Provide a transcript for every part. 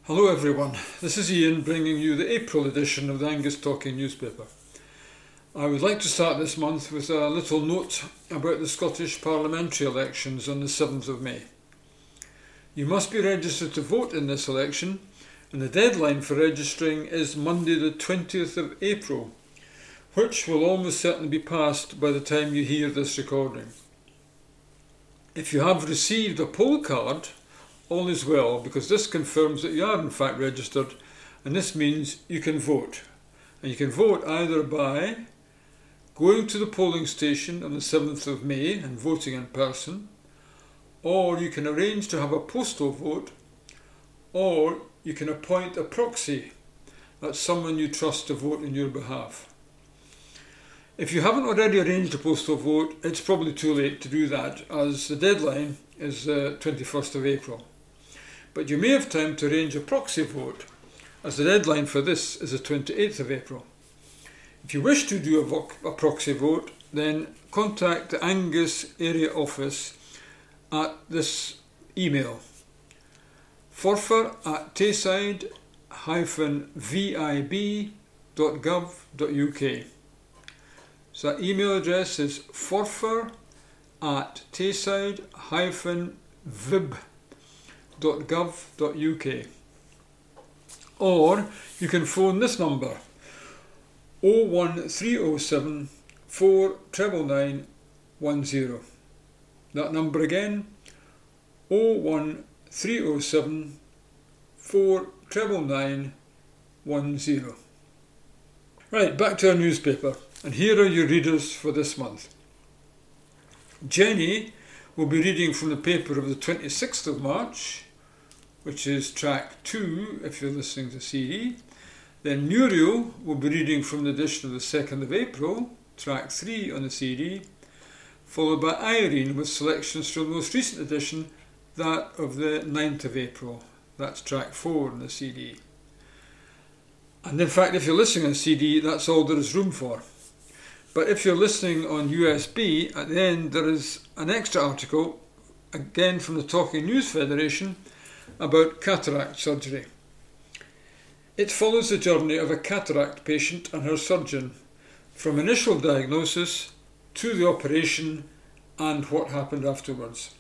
Hello everyone, this is Ian bringing you the April edition of the Angus Talking newspaper. I would like to start this month with a little note about the Scottish parliamentary elections on the 7th of May. You must be registered to vote in this election, and the deadline for registering is Monday the 20th of April, which will almost certainly be past by the time you hear this recording. If you have received a poll card, all is well, because this confirms that you are in fact registered, and this means you can vote. And you can vote either by going to the polling station on the 7th of May and voting in person, or you can arrange to have a postal vote, or you can appoint a proxy. That's someone you trust to vote on your behalf. If you haven't already arranged a postal vote, it's probably too late to do that, as the deadline is 21st of April. But you may have time to arrange a proxy vote, as the deadline for this is the 28th of April. If you wish to do a proxy vote, then contact the Angus area office at this email: forfar@tayside-vib.gov.uk. So that email address is forfar@tayside-vib.gov.uk. Or you can phone this number 01307 49910. That number again, 01307 49910. Right, back to our newspaper, and here are your readers for this month. Jenny will be reading from the paper of the 26th of March, which is track 2 if you're listening to CD. Then Muriel will be reading from the edition of the 2nd of April, track 3 on the CD, followed by Irene with selections from the most recent edition, that of the 9th of April. That's track 4 on the CD. And in fact, if you're listening on CD, that's all there is room for. But if you're listening on USB, at the end there is an extra article, again from the Talking News Federation, about cataract surgery. It follows the journey of a cataract patient and her surgeon, from initial diagnosis to the operation and what happened afterwards.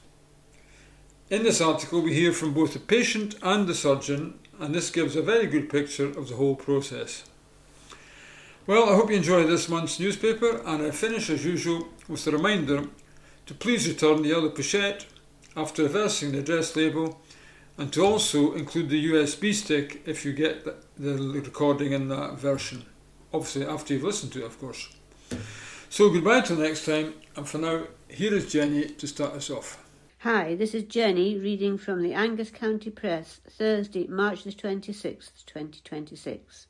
In this article we hear from both the patient and the surgeon, and this gives a very good picture of the whole process. Well, I hope you enjoy this month's newspaper, and I finish as usual with a reminder to please return the yellow pochette after reversing the address label, and to also include the USB stick if you get the recording in that version. Obviously after you've listened to it, of course. So goodbye till next time, and for now, here is Jenny to start us off. Hi, this is Jenny reading from the Angus County Press, Thursday, March the 26th, 2026.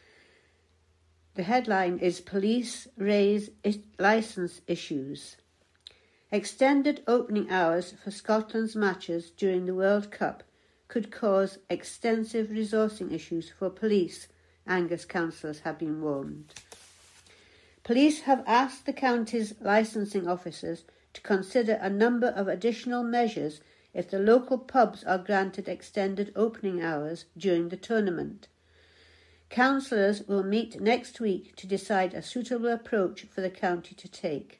The headline is Police Raise Licence Issues. Extended opening hours for Scotland's matches during the World Cup could cause extensive resourcing issues for police, Angus councillors have been warned. Police have asked the county's licensing officers to consider a number of additional measures if the local pubs are granted extended opening hours during the tournament. Councillors will meet next week to decide a suitable approach for the county to take.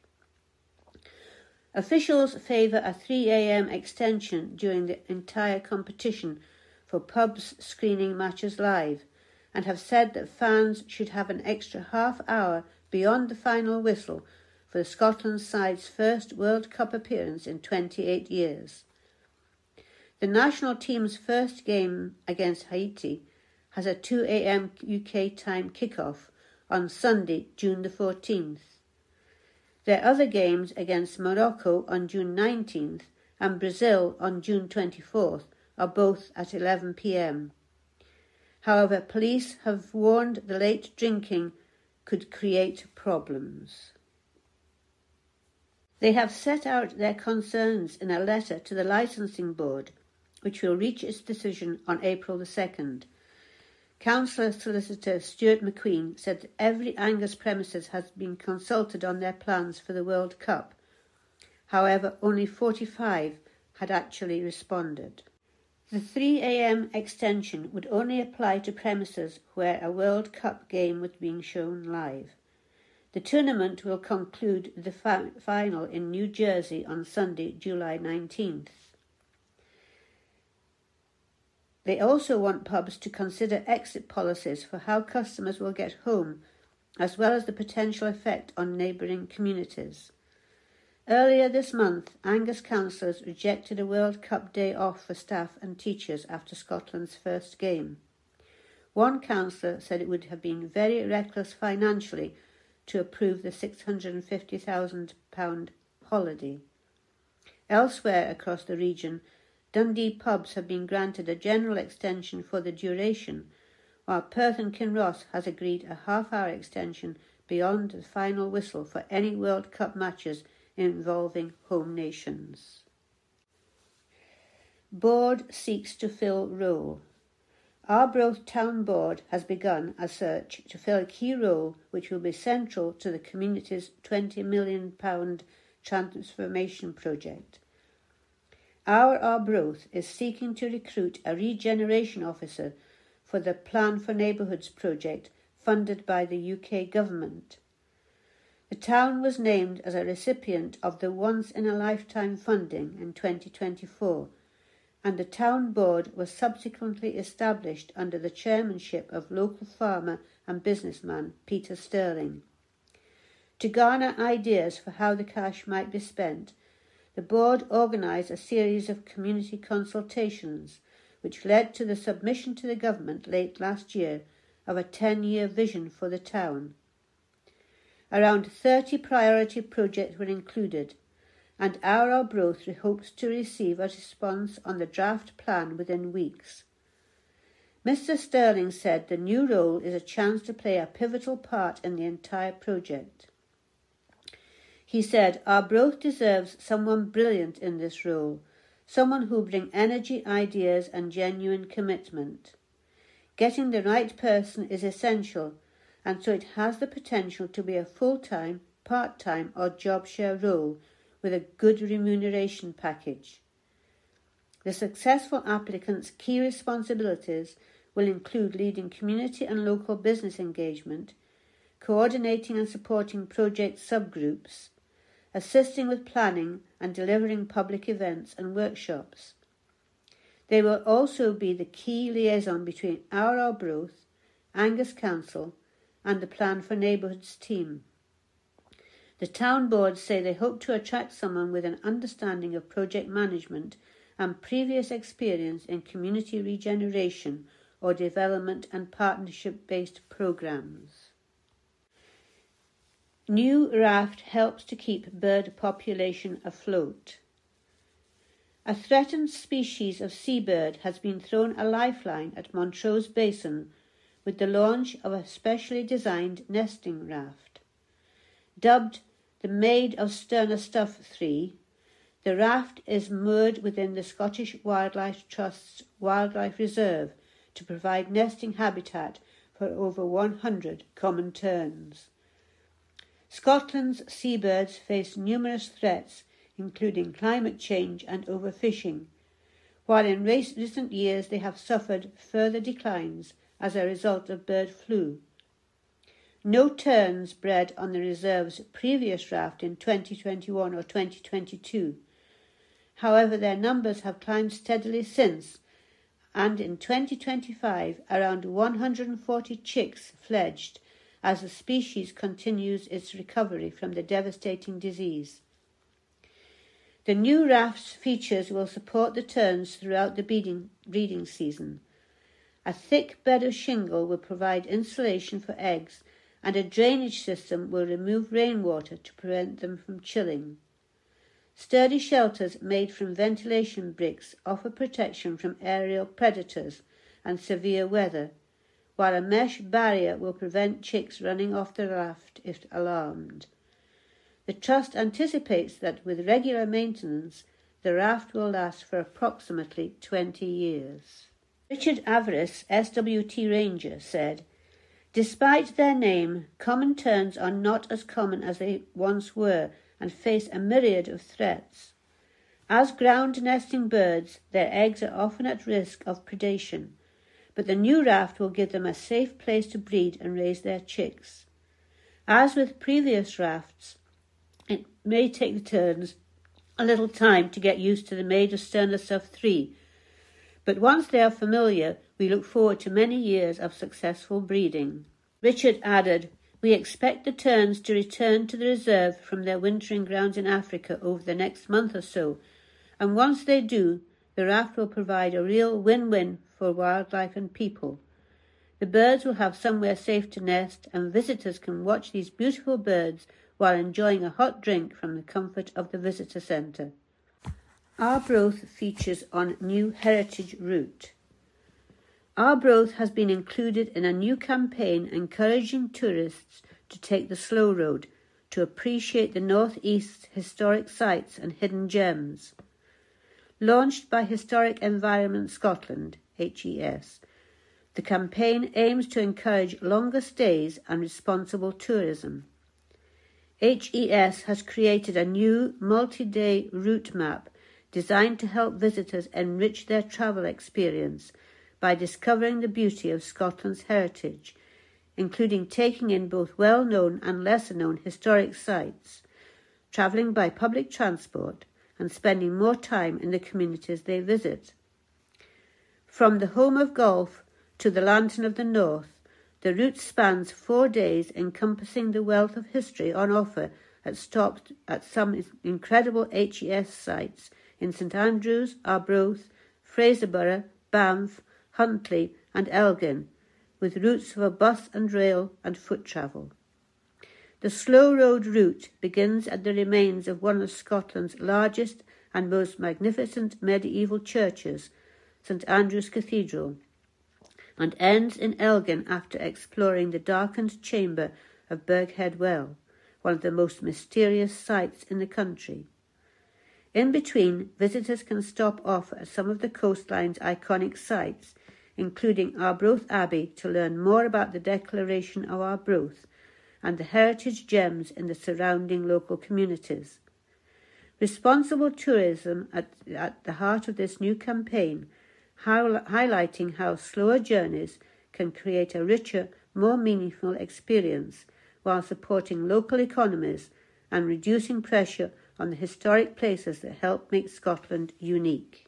Officials favour a 3 a.m. extension during the entire competition for pubs screening matches live, and have said that fans should have an extra half hour beyond the final whistle for the Scotland side's first World Cup appearance in 28 years. The national team's first game against Haiti has a 2 a.m. UK time kick-off on Sunday, June the 14th. Their other games against Morocco on June 19th and Brazil on June 24th are both at 11 p.m. However, police have warned the late drinking could create problems. They have set out their concerns in a letter to the licensing board, which will reach its decision on April the 2nd. Councillor Solicitor Stuart McQueen said that every Angus premises has been consulted on their plans for the World Cup. However, only 45 had actually responded. The 3 a.m. extension would only apply to premises where a World Cup game was being shown live. The tournament will conclude the final in New Jersey on Sunday, July 19th. They also want pubs to consider exit policies for how customers will get home, as well as the potential effect on neighbouring communities. Earlier this month, Angus councillors rejected a World Cup day off for staff and teachers after Scotland's first game. One councillor said it would have been very reckless financially to approve the £650,000 holiday. Elsewhere across the region, Dundee pubs have been granted a general extension for the duration, while Perth and Kinross has agreed a half-hour extension beyond the final whistle for any World Cup matches involving home nations. Board seeks to fill role. Arbroath Town Board has begun a search to fill a key role which will be central to the community's £20 million transformation project. Our Arbroath is seeking to recruit a regeneration officer for the Plan for Neighbourhoods project funded by the UK government. The town was named as a recipient of the Once-in-a-Lifetime funding in 2024, and the town board was subsequently established under the chairmanship of local farmer and businessman Peter Sterling. To garner ideas for how the cash might be spent, the board organised a series of community consultations, which led to the submission to the government late last year of a 10-year vision for the town. Around 30 priority projects were included, and our Arbroath hopes to receive a response on the draft plan within weeks. Mr. Sterling said the new role is a chance to play a pivotal part in the entire project. He said Arbroath deserves someone brilliant in this role, someone who will bring energy, ideas and genuine commitment. Getting the right person is essential, and so it has the potential to be a full-time, part-time or job share role with a good remuneration package. The successful applicant's key responsibilities will include leading community and local business engagement, coordinating and supporting project subgroups, assisting with planning and delivering public events and workshops. They will also be the key liaison between our Arbroath, Angus Council and the Plan for Neighbourhoods team. The town boards say they hope to attract someone with an understanding of project management and previous experience in community regeneration or development and partnership-based programmes. New raft helps to keep bird population afloat. A threatened species of seabird has been thrown a lifeline at Montrose Basin with the launch of a specially designed nesting raft. Dubbed the Maid of Sternestuff 3, the raft is moored within the Scottish Wildlife Trust's Wildlife Reserve to provide nesting habitat for over 100 common terns. Scotland's seabirds face numerous threats, including climate change and overfishing, while in recent years they have suffered further declines as a result of bird flu. No terns bred on the reserve's previous raft in 2021 or 2022. However, their numbers have climbed steadily since, and in 2025 around 140 chicks fledged as the species continues its recovery from the devastating disease. The new raft's features will support the terns throughout the breeding season. A thick bed of shingle will provide insulation for eggs, and a drainage system will remove rainwater to prevent them from chilling. Sturdy shelters made from ventilation bricks offer protection from aerial predators and severe weather, while a mesh barrier will prevent chicks running off the raft if alarmed. The Trust anticipates that with regular maintenance, the raft will last for approximately 20 years. Richard Avarice, SWT Ranger, said, "Despite their name, common terns are not as common as they once were and face a myriad of threats. As ground nesting birds, their eggs are often at risk of predation, but the new raft will give them a safe place to breed and raise their chicks. As with previous rafts, it may take the turns a little time to get used to the Maid of Sternlasough 3, but once they are familiar, we look forward to many years of successful breeding. Richard added, "We expect the terns to return to the reserve from their wintering grounds in Africa over the next month or so, and once they do, the raft will provide a real win-win for wildlife and people. The birds will have somewhere safe to nest, and visitors can watch these beautiful birds while enjoying a hot drink from the comfort of the visitor centre." Arbroath features on new heritage route. Arbroath has been included in a new campaign encouraging tourists to take the slow road to appreciate the North East's historic sites and hidden gems. Launched by Historic Environment Scotland, HES, the campaign aims to encourage longer stays and responsible tourism. HES has created a new multi-day route map designed to help visitors enrich their travel experience by discovering the beauty of Scotland's heritage, including taking in both well-known and lesser-known historic sites, travelling by public transport, and spending more time in the communities they visit. From the home of golf to the Lantern of the North, the route spans 4 days, encompassing the wealth of history on offer at stops at some incredible HES sites in St Andrews, Arbroath, Fraserburgh, Banff, Huntly and Elgin, with routes for bus and rail and foot travel. The slow road route begins at the remains of one of Scotland's largest and most magnificent medieval churches, St Andrew's Cathedral, and ends in Elgin after exploring the darkened chamber of Burghead Well, one of the most mysterious sites in the country. In between, visitors can stop off at some of the coastline's iconic sites, including Arbroath Abbey, to learn more about the Declaration of Arbroath and the heritage gems in the surrounding local communities. Responsible tourism at the heart of this new campaign, highlighting how slower journeys can create a richer, more meaningful experience while supporting local economies and reducing pressure on the historic places that help make Scotland unique.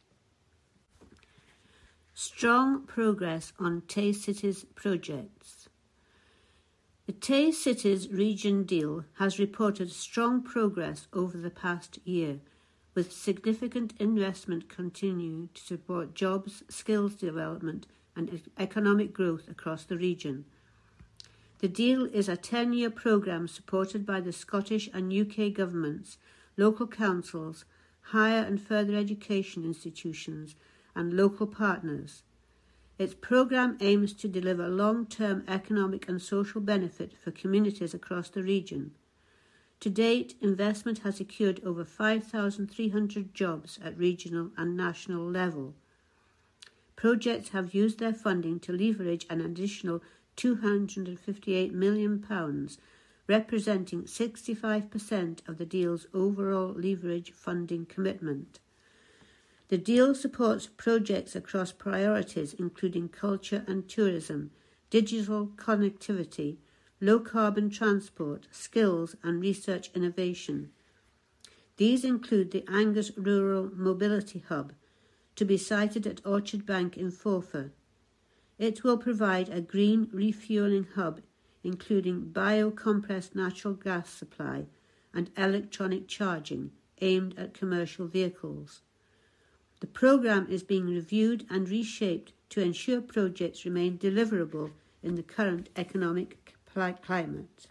Strong progress on Tay Cities projects. The Tay Cities Region Deal has reported strong progress over the past year, with significant investment continuing to support jobs, skills development and economic growth across the region. The deal is a 10-year programme supported by the Scottish and UK governments, local councils, higher and further education institutions and local partners. Its programme aims to deliver long-term economic and social benefit for communities across the region. To date, investment has secured over 5,300 jobs at regional and national level. Projects have used their funding to leverage an additional £258 million, representing 65% of the deal's overall leverage funding commitment. The deal supports projects across priorities including culture and tourism, digital connectivity, low-carbon transport, skills and research innovation. These include the Angus Rural Mobility Hub, to be sited at Orchard Bank in Forfar. It will provide a green refuelling hub, including bio-compressed natural gas supply and electronic charging aimed at commercial vehicles. The programme is being reviewed and reshaped to ensure projects remain deliverable in the current economic climate.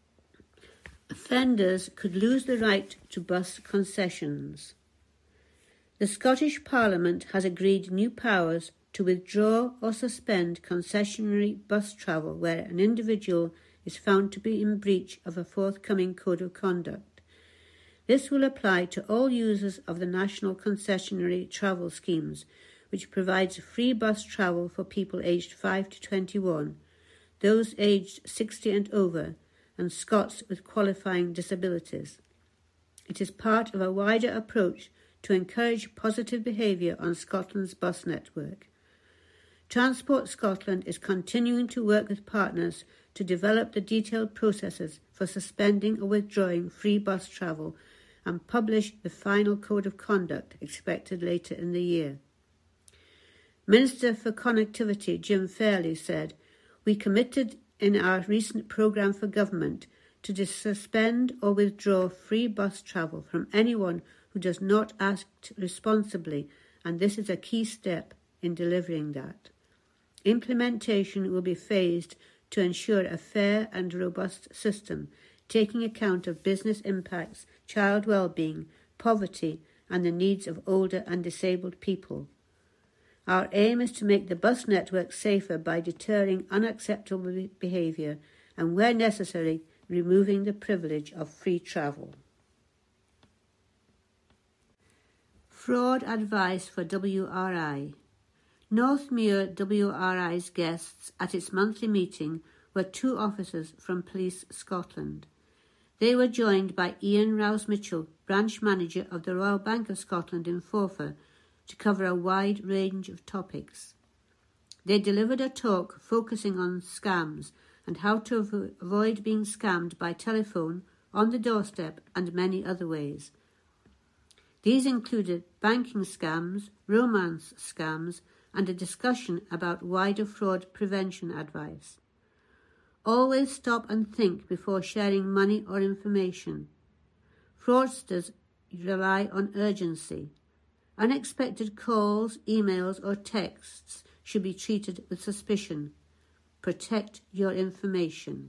Offenders could lose the right to bus concessions. The Scottish Parliament has agreed new powers to withdraw or suspend concessionary bus travel where an individual is found to be in breach of a forthcoming code of conduct. This will apply to all users of the National Concessionary Travel Schemes, which provides free bus travel for people aged 5 to 21, those aged 60 and over, and Scots with qualifying disabilities. It is part of a wider approach to encourage positive behaviour on Scotland's bus network. Transport Scotland is continuing to work with partners to develop the detailed processes for suspending or withdrawing free bus travel and publish the final code of conduct expected later in the year. Minister for Connectivity Jim Fairley said, "We committed in our recent programme for government to suspend or withdraw free bus travel from anyone who does not act responsibly, and this is a key step in delivering that. Implementation will be phased to ensure a fair and robust system, taking account of business impacts, child well-being, poverty, and the needs of older and disabled people. Our aim is to make the bus network safer by deterring unacceptable behaviour and, where necessary, removing the privilege of free travel." Fraud advice for WRI. Northmuir WRI's guests at its monthly meeting were 2 officers from Police Scotland. They were joined by Ian Rouse-Mitchell, branch manager of the Royal Bank of Scotland in Forfar, to cover a wide range of topics. They delivered a talk focusing on scams and how to avoid being scammed by telephone, on the doorstep, and many other ways. These included banking scams, romance scams, and a discussion about wider fraud prevention advice. Always stop and think before sharing money or information. Fraudsters rely on urgency. Unexpected calls, emails, or texts should be treated with suspicion. Protect your information.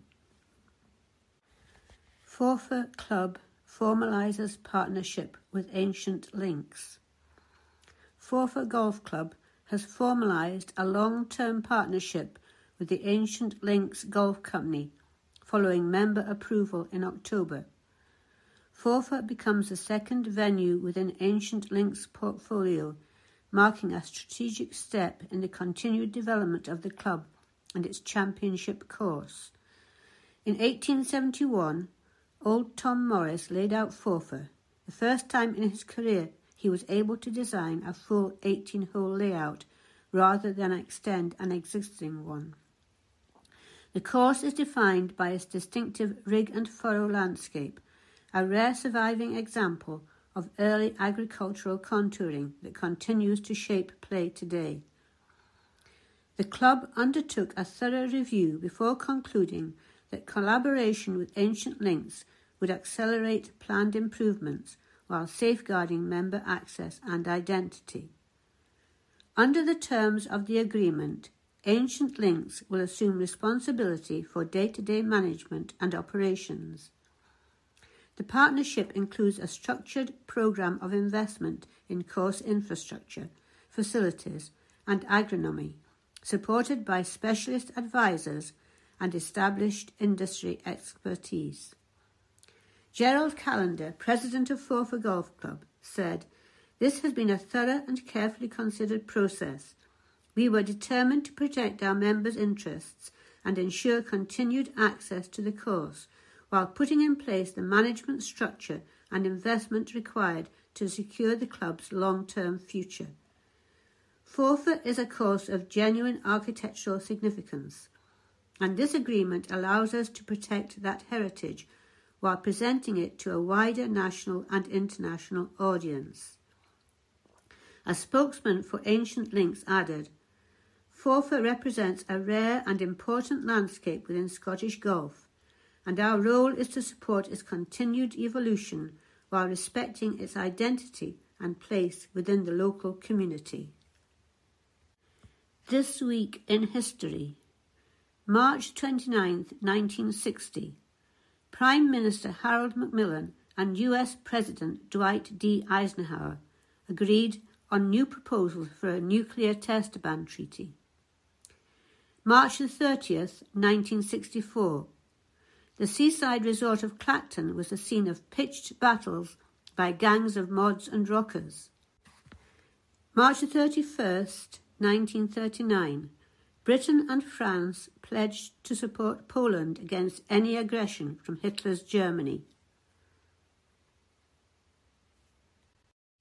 Forfar Club formalises partnership with Ancient Links. Forfar Golf Club has formalised a long-term partnership with the Ancient Links Golf Company following member approval in October. Forfar becomes the second venue within Ancient Links' portfolio, marking a strategic step in the continued development of the club and its championship course. In 1871, old Tom Morris laid out Forfar. The first time in his career he was able to design a full 18-hole layout rather than extend an existing one. The course is defined by its distinctive rig and furrow landscape, a rare surviving example of early agricultural contouring that continues to shape play today. The club undertook a thorough review before concluding that collaboration with Ancient Links would accelerate planned improvements while safeguarding member access and identity. Under the terms of the agreement, Ancient Links will assume responsibility for day-to-day management and operations. The partnership includes a structured programme of investment in course infrastructure, facilities and agronomy, supported by specialist advisors and established industry expertise. Gerald Callender, president of Forfar Golf Club, said, "This has been a thorough and carefully considered process. We were determined to protect our members' interests and ensure continued access to the course, while putting in place the management structure and investment required to secure the club's long-term future. Forfar is a course of genuine architectural significance, and this agreement allows us to protect that heritage while presenting it to a wider national and international audience." A spokesman for Ancient Links added, "Forfar represents a rare and important landscape within Scottish golf, and our role is to support its continued evolution while respecting its identity and place within the local community." This week in history. March 29, 1960. Prime Minister Harold Macmillan and US President Dwight D. Eisenhower agreed on new proposals for a nuclear test ban treaty. March 30th, 1964. The seaside resort of Clacton was the scene of pitched battles by gangs of mods and rockers. March 31st, 1939. Britain and France pledged to support Poland against any aggression from Hitler's Germany.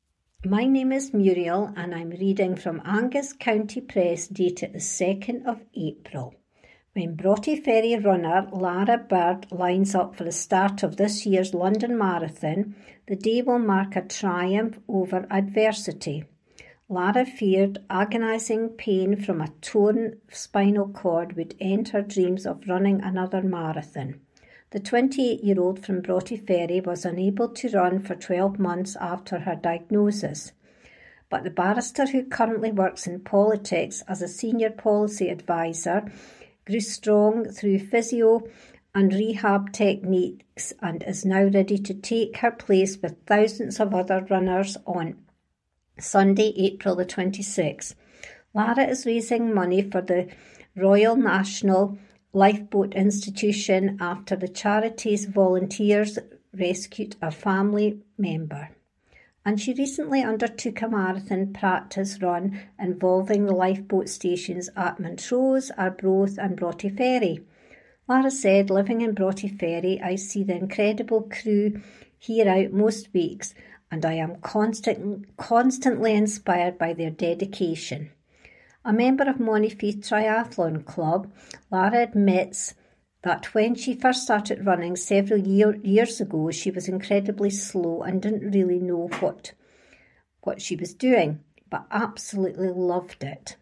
My name is Muriel and I'm reading from Angus County Press dated the 2nd of April. When Broughty Ferry runner Lara Bird lines up for the start of this year's London Marathon, the day will mark a triumph over adversity. Lara feared agonising pain from a torn spinal cord would end her dreams of running another marathon. The 28-year-old from Broughty Ferry was unable to run for 12 months after her diagnosis. But the barrister who currently works in politics as a senior policy advisor grew strong through physio and rehab techniques and is now ready to take her place with thousands of other runners on Sunday, April the 26th. Lara is raising money for the Royal National Lifeboat Institution after the charity's volunteers rescued a family member. And she recently undertook a marathon practice run involving the lifeboat stations at Montrose, Arbroath and Broughty Ferry. Lara said, living in Broughty Ferry, I see the incredible crew here out most weeks and I am constantly inspired by their dedication. A member of Montefiore Triathlon Club, Lara admits that when she first started running several years ago, she was incredibly slow and didn't really know what she was doing, but absolutely loved it.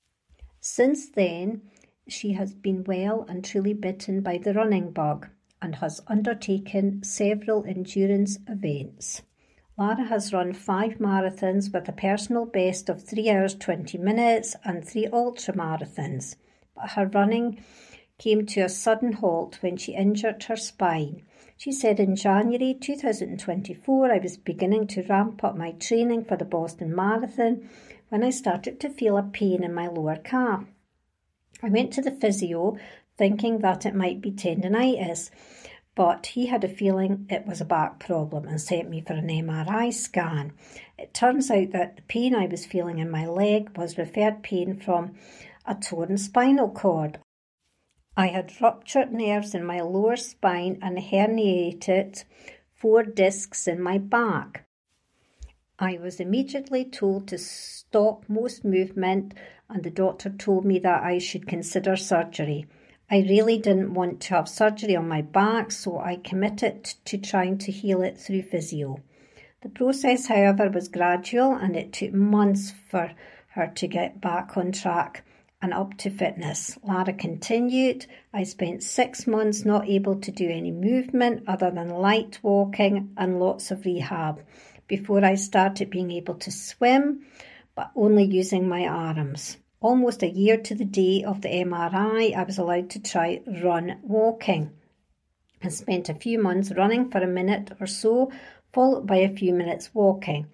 Since then, she has been well and truly bitten by the running bug and has undertaken several endurance events. Lara has run 5 marathons with a personal best of 3 hours 20 minutes and 3 ultramarathons, but her running came to a sudden halt when she injured her spine. She said, in January 2024, I was beginning to ramp up my training for the Boston Marathon when I started to feel a pain in my lower calf. I went to the physio thinking that it might be tendinitis, but he had a feeling it was a back problem and sent me for an MRI scan. It turns out that the pain I was feeling in my leg was referred pain from a torn spinal cord. I had ruptured nerves in my lower spine and herniated 4 discs in my back. I was immediately told to stop most movement and the doctor told me that I should consider surgery. I really didn't want to have surgery on my back, so I committed to trying to heal it through physio. The process, however, was gradual and it took months for her to get back on track and up to fitness. Lara continued, I spent 6 months not able to do any movement other than light walking and lots of rehab before I started being able to swim, but only using my arms. Almost a year to the day of the MRI, I was allowed to try run walking. I spent a few months running for a minute or so, followed by a few minutes walking.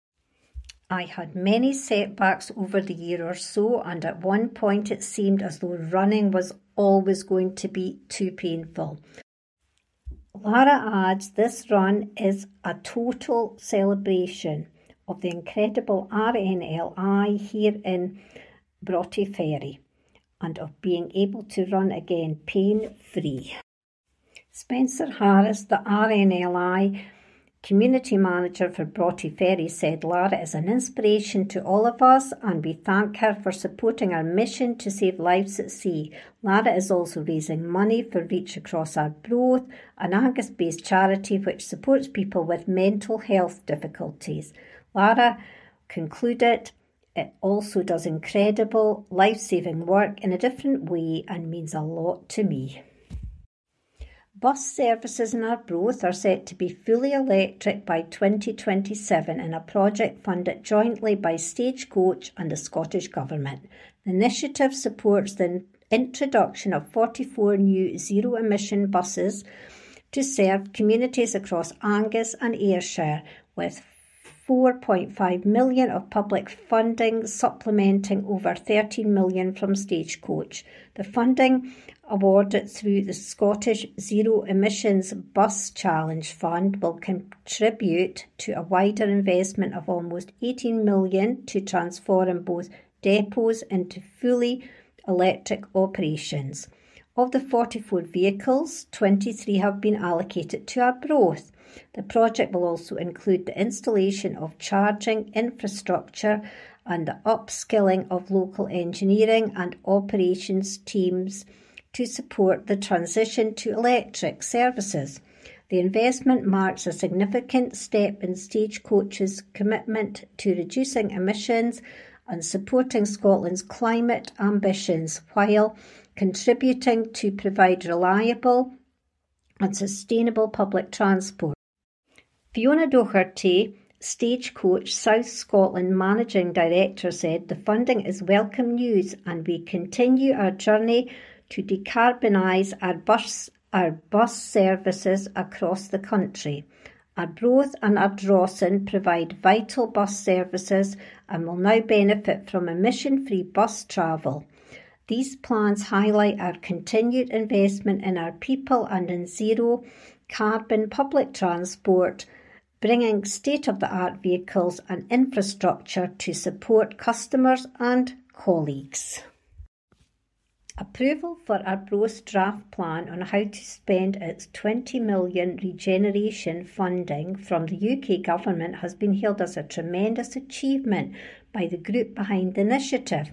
I had many setbacks over the year or so, and at one point it seemed as though running was always going to be too painful. Lara adds this run is a total celebration of the incredible RNLI here in Broughty Ferry and of being able to run again pain-free. Spencer Harris, the RNLI community manager for Broughty Ferry, said Lara is an inspiration to all of us and we thank her for supporting our mission to save lives at sea. Lara is also raising money for Reach Across Arbroath, an Angus-based charity which supports people with mental health difficulties. Lara concluded, it also does incredible life-saving work in a different way and means a lot to me. Bus services in Arbroath are set to be fully electric by 2027 in a project funded jointly by Stagecoach and the Scottish Government. The initiative supports the introduction of 44 new zero-emission buses to serve communities across Angus and Ayrshire, with 4.5 million of public funding supplementing over 13 million from Stagecoach. The funding, awarded through the Scottish Zero Emissions Bus Challenge Fund, will contribute to a wider investment of almost 18 million to transform both depots into fully electric operations. Of the 44 vehicles, 23 have been allocated to Arbroath. The project will also include the installation of charging infrastructure and the upskilling of local engineering and operations teams to support the transition to electric services. The investment marks a significant step in Stagecoach's commitment to reducing emissions and supporting Scotland's climate ambitions while contributing to provide reliable and sustainable public transport. Fiona Doherty, Stagecoach South Scotland Managing Director, said, "The funding is welcome news and we continue our journey to decarbonise our bus services across the country. Arbroath and Ardrossan provide vital bus services and will now benefit from emission-free bus travel. These plans highlight our continued investment in our people and in zero-carbon public transport, bringing state-of-the-art vehicles and infrastructure to support customers and colleagues." Approval for Arbroath's draft plan on how to spend its £20 million regeneration funding from the UK Government has been hailed as a tremendous achievement by the group behind the initiative.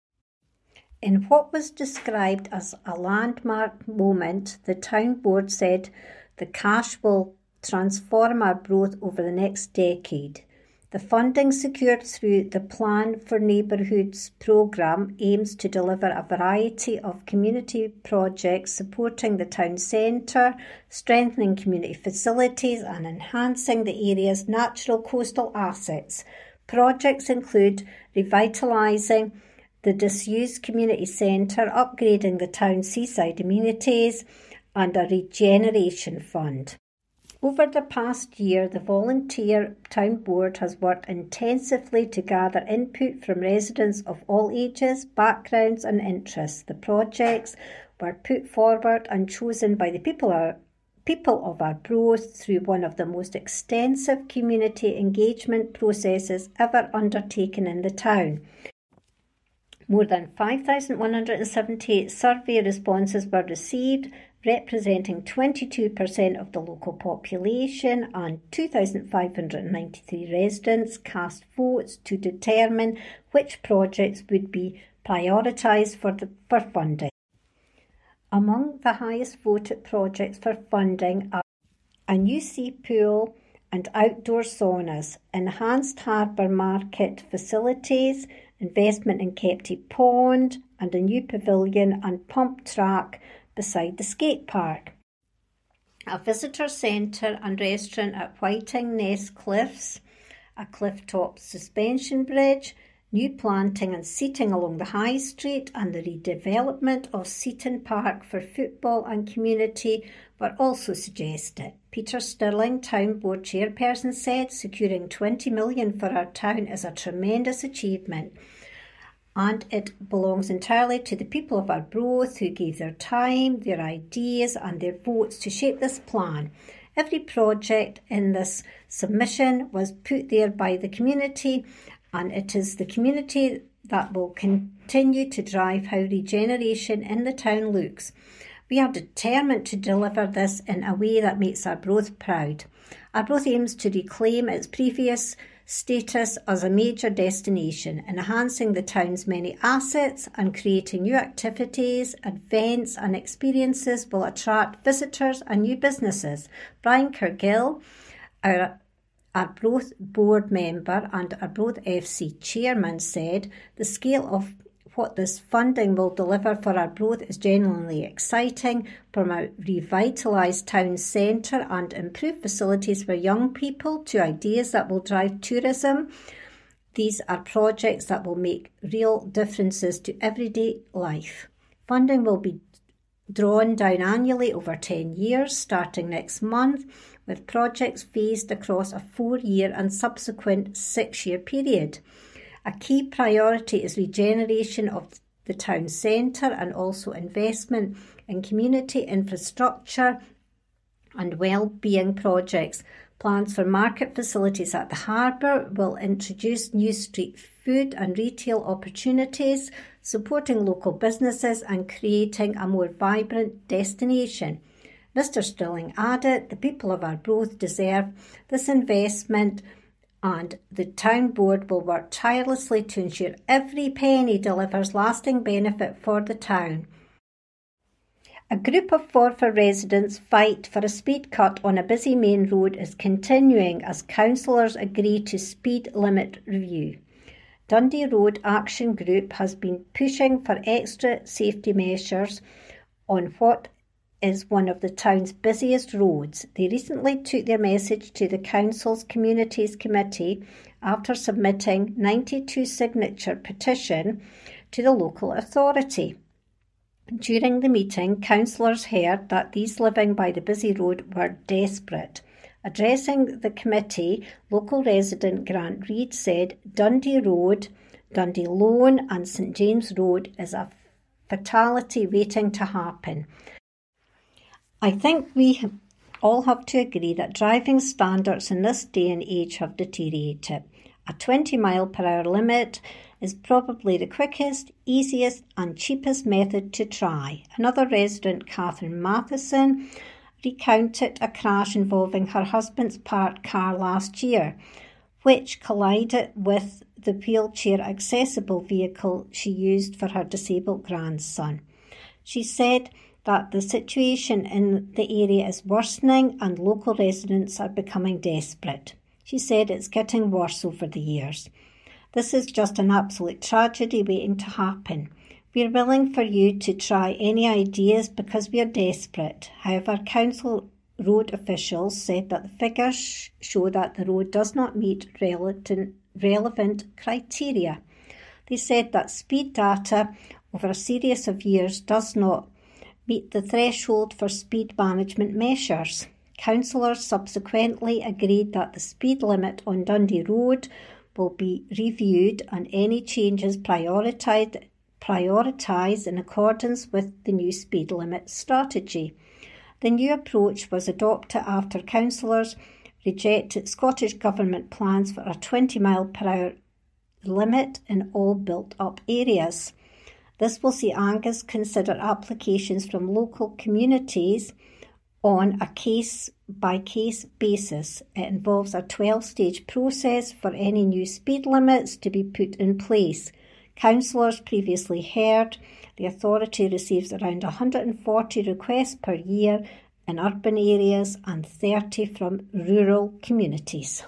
In what was described as a landmark moment, the Town Board said the cash will transform Arbroath over the next decade. The funding secured through the Plan for Neighbourhoods programme aims to deliver a variety of community projects supporting the town centre, strengthening community facilities and enhancing the area's natural coastal assets. Projects include revitalising the disused community centre, upgrading the town's seaside amenities and a regeneration fund. Over the past year, the Volunteer Town Board has worked intensively to gather input from residents of all ages, backgrounds and interests. The projects were put forward and chosen by the people of Arbroath through one of the most extensive community engagement processes ever undertaken in the town. More than 5,178 survey responses were received, representing 22% of the local population, and 2,593 residents cast votes to determine which projects would be prioritised for funding. Among the highest voted projects for funding are a new sea pool and outdoor saunas, enhanced harbour market facilities, investment in Kepty Pond, and a new pavilion and pump track beside the skate park. A visitor centre and restaurant at Whiting Ness Cliffs, a cliff-top suspension bridge, new planting and seating along the High Street, and the redevelopment of Seaton Park for football and community were also suggested. Peter Stirling, Town Board Chairperson, said, "Securing £20 million for our town is a tremendous achievement, and it belongs entirely to the people of Arbroath who gave their time, their ideas and their votes to shape this plan. Every project in this submission was put there by the community, and it is the community that will continue to drive how regeneration in the town looks. We are determined to deliver this in a way that makes Arbroath proud. Arbroath aims to reclaim its previous status as a major destination, enhancing the town's many assets and creating new activities, events and experiences will attract visitors and new businesses." Brian Cargill, our Arbroath board member and Arbroath FC chairman, said, "The scale of what this funding will deliver for Arbroath is genuinely exciting, from a revitalised town centre and improved facilities for young people to ideas that will drive tourism. These are projects that will make real differences to everyday life. Funding will be drawn down annually over 10 years, starting next month, with projects phased across a 4-year and subsequent 6-year period. A key priority is regeneration of the town centre and also investment in community infrastructure and well-being projects. Plans for market facilities at the harbour will introduce new street food and retail opportunities, supporting local businesses and creating a more vibrant destination. Mr Stirling added, the people of Arbroath deserve this investment and the town board will work tirelessly to ensure every penny delivers lasting benefit for the town. A group of Forfar residents' fight for a speed cut on a busy main road is continuing as councillors agree to speed limit review. Dundee Road Action Group has been pushing for extra safety measures on what is one of the town's busiest roads. They recently took their message to the council's Communities Committee after submitting 92 signature petition to the local authority. During the meeting, councillors heard that these living by the busy road were desperate. Addressing the committee, local resident Grant Reid said Dundee Road, Dundee Lone and St James Road is a fatality waiting to happen. I think we all have to agree that driving standards in this day and age have deteriorated. A 20 mile per hour limit is probably the quickest, easiest and cheapest method to try. Another resident, Catherine Matheson, recounted a crash involving her husband's parked car last year, which collided with the wheelchair-accessible vehicle she used for her disabled grandson. She said that the situation in the area is worsening and local residents are becoming desperate. She said it's getting worse over the years. This is just an absolute tragedy waiting to happen. We're willing for you to try any ideas because we are desperate. However, council road officials said that the figures show that the road does not meet relevant criteria. They said that speed data over a series of years does not meet the threshold for speed management measures. Councillors subsequently agreed that the speed limit on Dundee Road will be reviewed and any changes prioritised in accordance with the new speed limit strategy. The new approach was adopted after councillors rejected Scottish Government plans for a 20 mile per hour limit in all built-up areas. This will see Angus consider applications from local communities on a case-by-case basis. It involves a 12-stage process for any new speed limits to be put in place. Councillors previously heard the authority receives around 140 requests per year in urban areas and 30 from rural communities.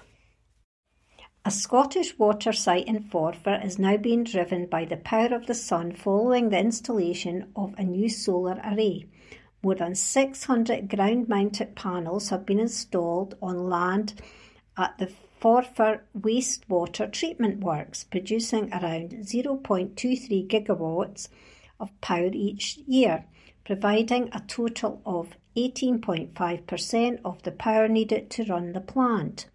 A Scottish Water site in Forfar is now being driven by the power of the sun following the installation of a new solar array. More than 600 ground-mounted panels have been installed on land at the Forfar wastewater treatment works, producing around 0.23 gigawatts of power each year, providing a total of 18.5% of the power needed to run the plant.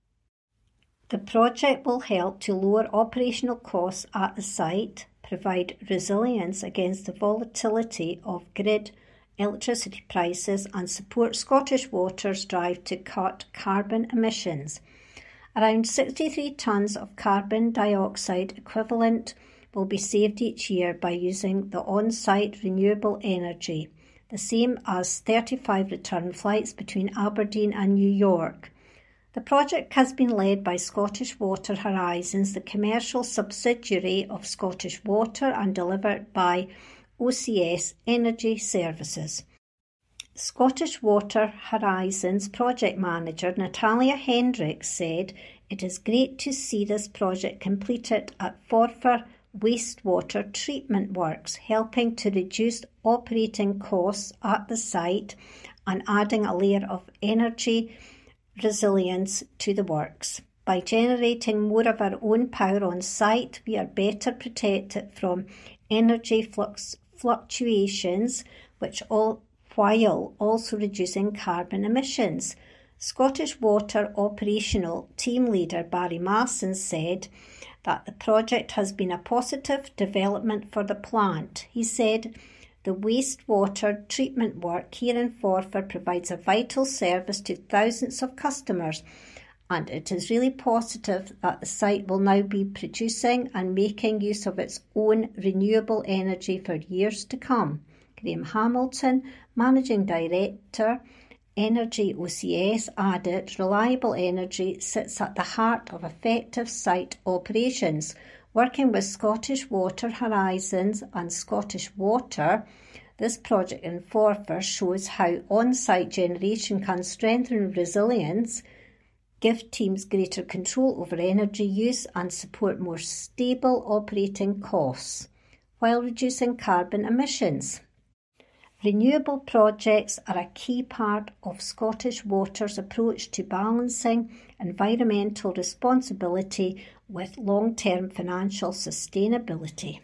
The project will help to lower operational costs at the site, provide resilience against the volatility of grid electricity prices and support Scottish Water's drive to cut carbon emissions. Around 63 tonnes of carbon dioxide equivalent will be saved each year by using the on-site renewable energy, the same as 35 return flights between Aberdeen and New York. The project has been led by Scottish Water Horizons, the commercial subsidiary of Scottish Water, and delivered by OCS Energy Services. Scottish Water Horizons project manager Natalia Hendricks said, "It is great to see this project completed at Forfar wastewater treatment works, helping to reduce operating costs at the site and adding a layer of energy resilience to the works. By generating more of our own power on site, we are better protected from energy fluctuations, while also reducing carbon emissions." Scottish Water Operational Team Leader Barry Masson said that the project has been a positive development for the plant. He said, "The wastewater treatment work here in Forfar provides a vital service to thousands of customers, and it is really positive that the site will now be producing and making use of its own renewable energy for years to come." Graham Hamilton, Managing Director, Energy OCS, added, reliable energy sits at the heart of effective site operations. Working with Scottish Water Horizons and Scottish Water, this project in Forfar shows how on-site generation can strengthen resilience, give teams greater control over energy use and support more stable operating costs, while reducing carbon emissions. Renewable projects are a key part of Scottish Water's approach to balancing environmental responsibility with long-term financial sustainability.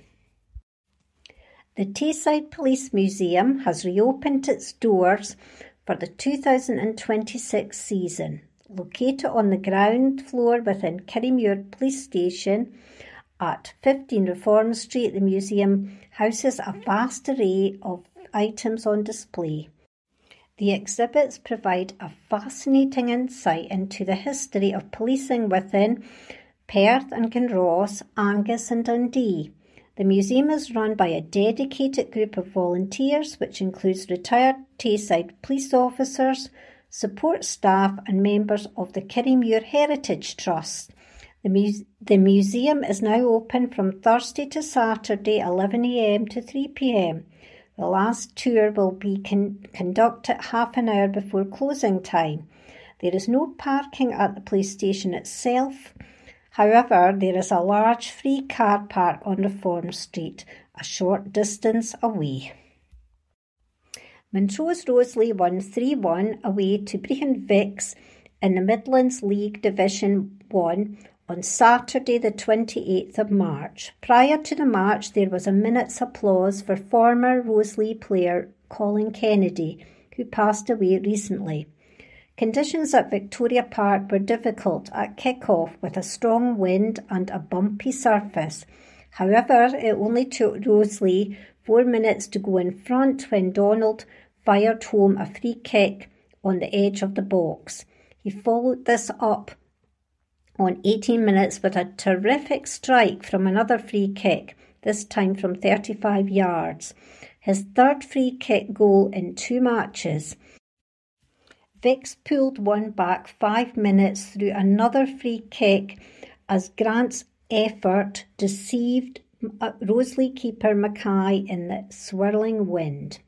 The Tayside Police Museum has reopened its doors for the 2026 season. Located on the ground floor within Kirriemuir Police Station at 15 Reform Street, the museum houses a vast array of items on display. The exhibits provide a fascinating insight into the history of policing within Perth and Kinross, Angus and Dundee. The museum is run by a dedicated group of volunteers, which includes retired Tayside police officers, support staff and members of the Kirriemuir Heritage Trust. The museum is now open from Thursday to Saturday 11 a.m. to 3 p.m. The last tour will be conducted half an hour before closing time. There is no parking at the police station itself. However, there is a large free car park on Reform Street, a short distance away. Montrose Roseley won 3-1 away to Brehon Vics in the Midlands League Division 1 on Saturday the 28th of March. Prior to the match, there was a minute's applause for former Roseley player Colin Kennedy, who passed away recently. Conditions at Victoria Park were difficult at kick-off with a strong wind and a bumpy surface. However, it only took Roseley 4 minutes to go in front when Donald fired home a free kick on the edge of the box. He followed this up on 18 minutes with a terrific strike from another free kick, this time from 35 yards. His third free kick goal in 2 matches. Vics pulled one back 5 minutes through another free kick as Grant's effort deceived Roseley keeper Mackay in the swirling wind.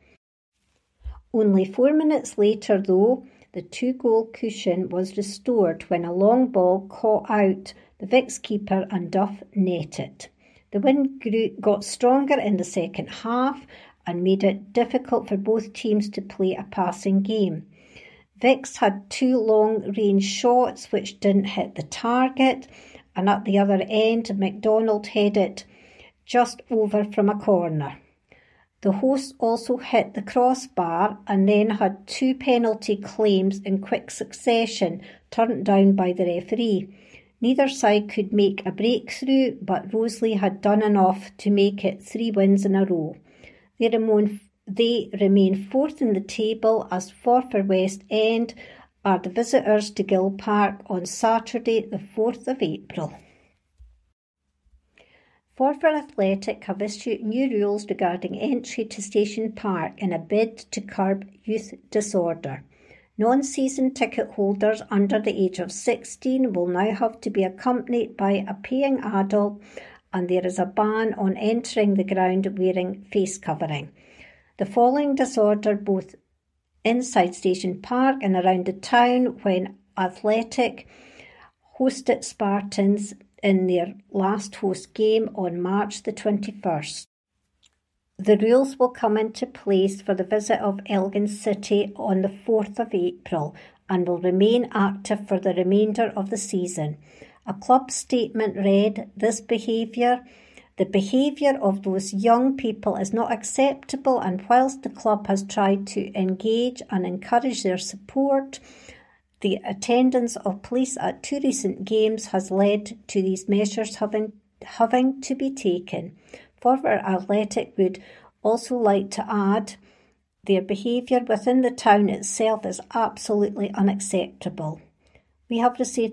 Only 4 minutes later, though, the 2-goal cushion was restored when a long ball caught out the Vics keeper and Duff netted. The wind got stronger in the second half and made it difficult for both teams to play a passing game. Vics had 2 long-range shots which didn't hit the target, and at the other end, MacDonald headed just over from a corner. The hosts also hit the crossbar and then had 2 penalty claims in quick succession turned down by the referee. Neither side could make a breakthrough, but Roseley had done enough to make it 3 wins in a row. They remain 4th in the table as Forfar West End are the visitors to Gill Park on Saturday the 4th of April. Forfar Athletic have issued new rules regarding entry to Station Park in a bid to curb youth disorder. Non-season ticket holders under the age of 16 will now have to be accompanied by a paying adult, and there is a ban on entering the ground wearing face covering. The following disorder both inside Station Park and around the town when Athletic hosted Spartans in their last host game on March the 21st. The rules will come into place for the visit of Elgin City on the 4th of April and will remain active for the remainder of the season. A club statement read, The behaviour of those young people is not acceptable, and whilst the club has tried to engage and encourage their support, the attendance of police at 2 recent games has led to these measures having to be taken. Forfar Athletic would also like to add their behaviour within the town itself is absolutely unacceptable. We have received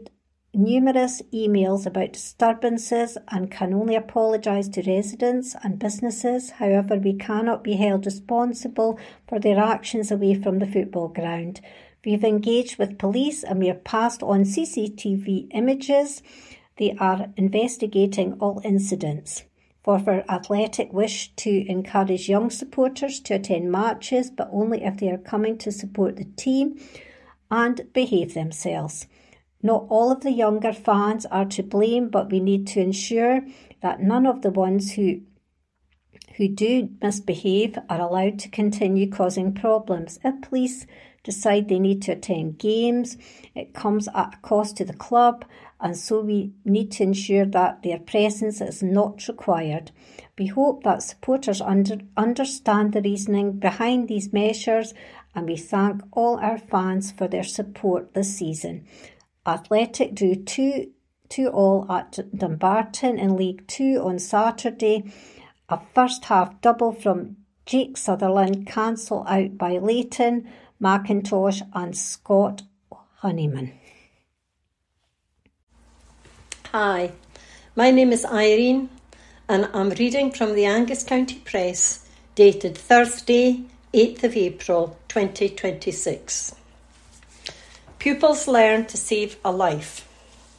numerous emails about disturbances and can only apologise to residents and businesses. However, we cannot be held responsible for their actions away from the football ground. We've engaged with police and we have passed on CCTV images. They are investigating all incidents. Forfar Athletic wish to encourage young supporters to attend matches, but only if they are coming to support the team and behave themselves. Not all of the younger fans are to blame, but we need to ensure that none of the ones who do misbehave are allowed to continue causing problems. If police decide they need to attend games, it comes at a cost to the club, and so we need to ensure that their presence is not required. We hope that supporters understand the reasoning behind these measures, and we thank all our fans for their support this season. Athletic drew 2-2 at Dumbarton in League 2 on Saturday. A first-half double from Jake Sutherland cancelled out by Leighton, McIntosh and Scott Honeyman. Hi, my name is Irene and I'm reading from the Angus County Press, dated Thursday, 8th of April 2026. Pupils learn to save a life.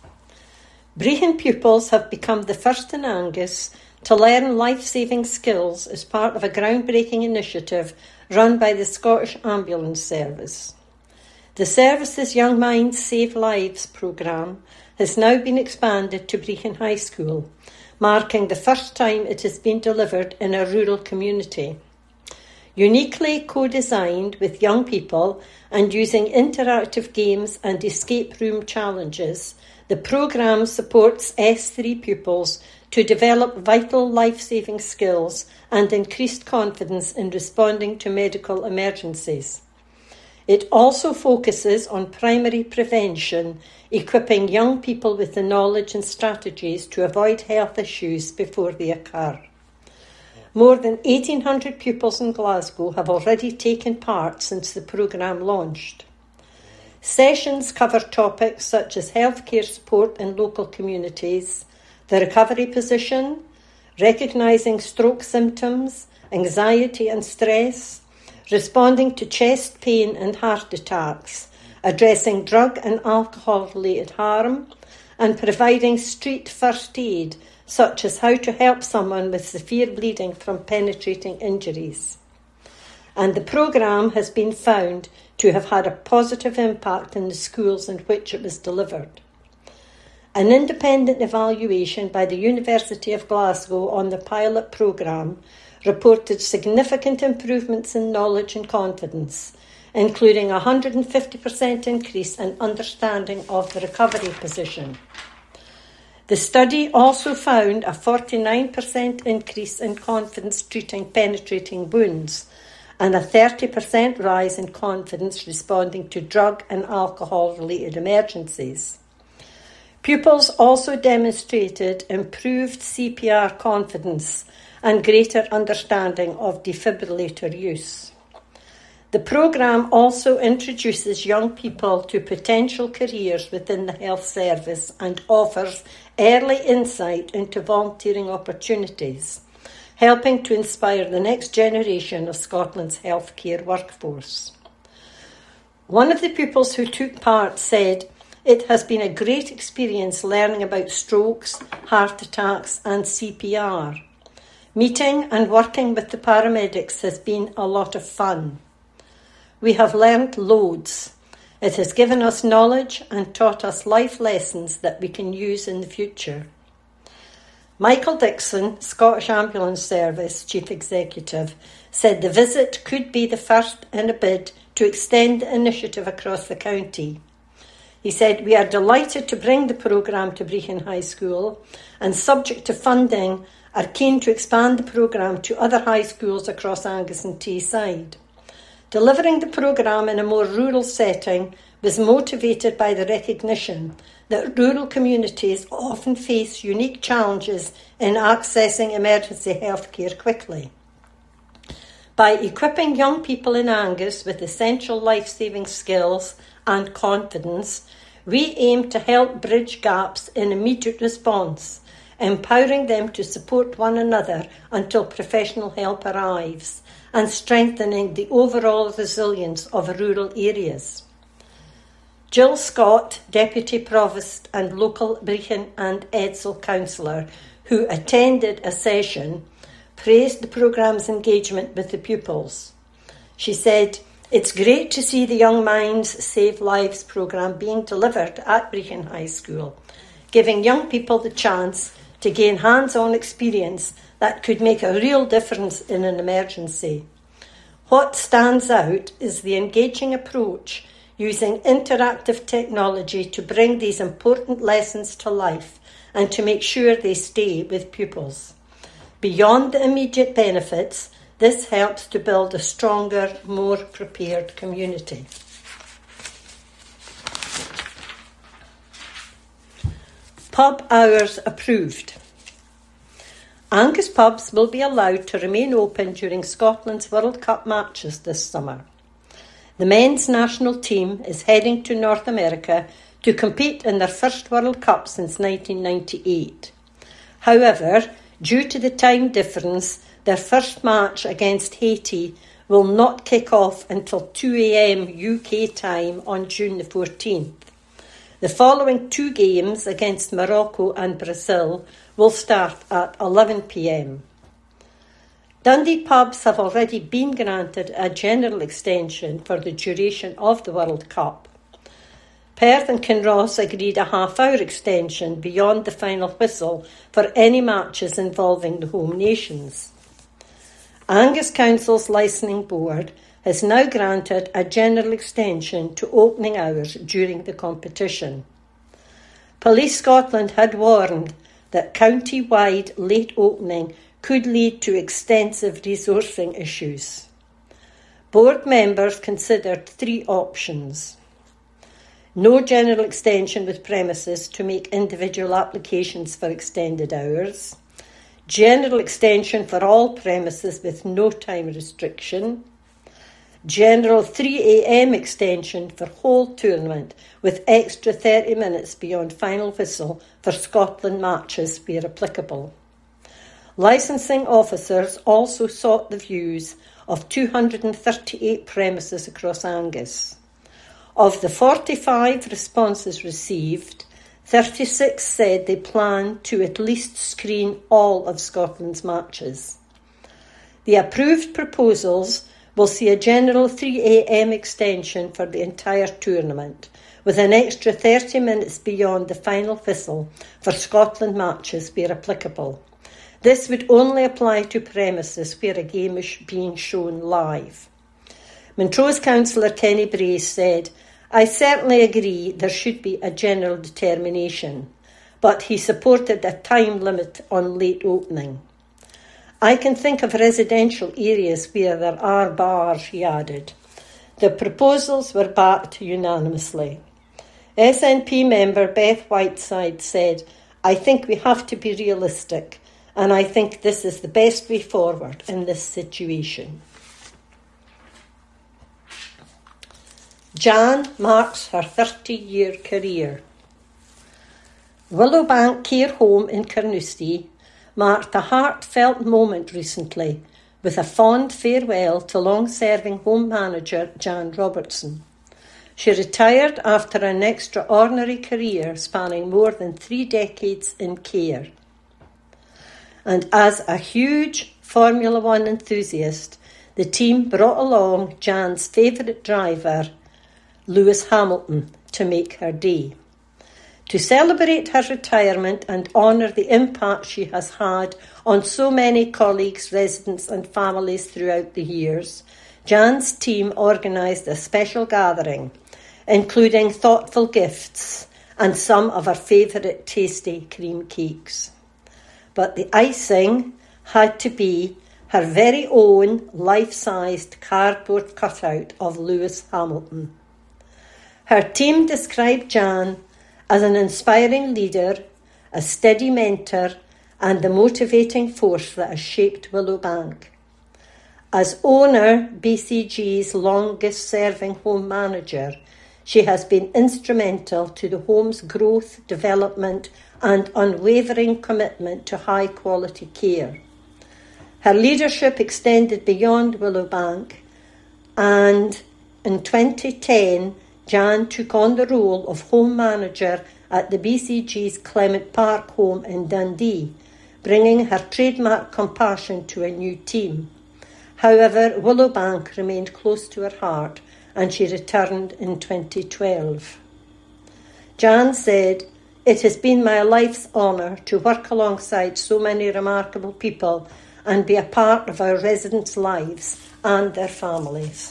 Brechin pupils have become the first in Angus to learn life-saving skills as part of a groundbreaking initiative run by the Scottish Ambulance Service. The service's Young Minds Save Lives programme has now been expanded to Brechin High School, marking the first time it has been delivered in a rural community. Uniquely co-designed with young people and using interactive games and escape room challenges, the programme supports S3 pupils to develop vital life-saving skills and increased confidence in responding to medical emergencies. It also focuses on primary prevention, equipping young people with the knowledge and strategies to avoid health issues before they occur. More than 1,800 pupils in Glasgow have already taken part since the programme launched. Sessions cover topics such as healthcare support in local communities, the recovery position, recognising stroke symptoms, anxiety and stress, responding to chest pain and heart attacks, addressing drug and alcohol-related harm, and providing street first aid, such as how to help someone with severe bleeding from penetrating injuries. And the programme has been found to have had a positive impact in the schools in which it was delivered. An independent evaluation by the University of Glasgow on the pilot programme reported significant improvements in knowledge and confidence, including a 150% increase in understanding of the recovery position. The study also found a 49% increase in confidence treating penetrating wounds and a 30% rise in confidence responding to drug and alcohol-related emergencies. Pupils also demonstrated improved CPR confidence and greater understanding of defibrillator use. The programme also introduces young people to potential careers within the health service and offers early insight into volunteering opportunities, helping to inspire the next generation of Scotland's healthcare workforce. One of the pupils who took part said, "It has been a great experience learning about strokes, heart attacks and CPR. Meeting and working with the paramedics has been a lot of fun. We have learnt loads. It has given us knowledge and taught us life lessons that we can use in the future." Michael Dixon, Scottish Ambulance Service Chief Executive, said the visit could be the first in a bid to extend the initiative across the county. He said, "We are delighted to bring the programme to Brechin High School and, subject to funding, are keen to expand the programme to other high schools across Angus and Teesside. Delivering the programme in a more rural setting was motivated by the recognition that rural communities often face unique challenges in accessing emergency healthcare quickly. By equipping young people in Angus with essential life-saving skills and confidence, We aim to help bridge gaps in immediate response, empowering them to support one another until professional help arrives, and strengthening the overall resilience of rural areas. Jill Scott, Deputy Provost and local Brechin and Edsall councillor, who attended a session, praised the programme's engagement with the pupils. She said, "It's great to see the Young Minds Save Lives programme being delivered at Brechin High School, giving young people the chance to gain hands-on experience that could make a real difference in an emergency. What stands out is the engaging approach using interactive technology to bring these important lessons to life and to make sure they stay with pupils. Beyond the immediate benefits, this helps to build a stronger, more prepared community." Pub hours approved. Angus pubs will be allowed to remain open during Scotland's World Cup matches this summer. The men's national team is heading to North America to compete in their first World Cup since 1998. However, due to the time difference, their first match against Haiti will not kick off until 2 a.m. UK time on June the 14th. The following two games against Morocco and Brazil will start at 11 p.m. Dundee pubs have already been granted a general extension for the duration of the World Cup. Perth and Kinross agreed a half-hour extension beyond the final whistle for any matches involving the home nations. Angus Council's licensing board has now granted a general extension to opening hours during the competition. Police Scotland had warned that county-wide late opening could lead to extensive resourcing issues. Board members considered three options: no general extension with premises to make individual applications for extended hours, general extension for all premises with no time restriction, general 3 a.m. extension for whole tournament with extra 30 minutes beyond final whistle for Scotland matches where applicable. Licensing officers also sought the views of 238 premises across Angus. Of the 45 responses received, 36 said they plan to at least screen all of Scotland's matches. The approved proposals will see a general 3 a.m. extension for the entire tournament, with an extra 30 minutes beyond the final whistle for Scotland matches where applicable. This would only apply to premises where a game is being shown live. Montrose councillor Kenny Brace said, "I certainly agree there should be a general determination, but he supported a time limit on late opening. I can think of residential areas where there are bars," he added. The proposals were backed unanimously. SNP member Beth Whiteside said, "I think we have to be realistic, and I think this is the best way forward in this situation." Jan marks her 30-year career. Willowbank Care Home in Carnoustie marked a heartfelt moment recently with a fond farewell to long-serving home manager Jan Robertson. She retired after an extraordinary career spanning more than 3 decades in care. And as a huge Formula One enthusiast, the team brought along Jan's favourite driver, Lewis Hamilton, to make her day. To celebrate her retirement and honour the impact she has had on so many colleagues, residents and families throughout the years, Jan's team organised a special gathering, including thoughtful gifts and some of her favourite tasty cream cakes. But the icing had to be her very own life-sized cardboard cutout of Lewis Hamilton. Her team described Jan as an inspiring leader, a steady mentor, and the motivating force that has shaped Willowbank. As owner, BCG's longest-serving home manager, She has been instrumental to the home's growth, development and unwavering commitment to high-quality care. Her leadership extended beyond Willowbank, and in 2010, Jan took on the role of home manager at the BCG's Clement Park home in Dundee, bringing her trademark compassion to a new team. However, Willowbank remained close to her heart, and she returned in 2012. Jan said, "It has been my life's honour to work alongside so many remarkable people and be a part of our residents' lives and their families."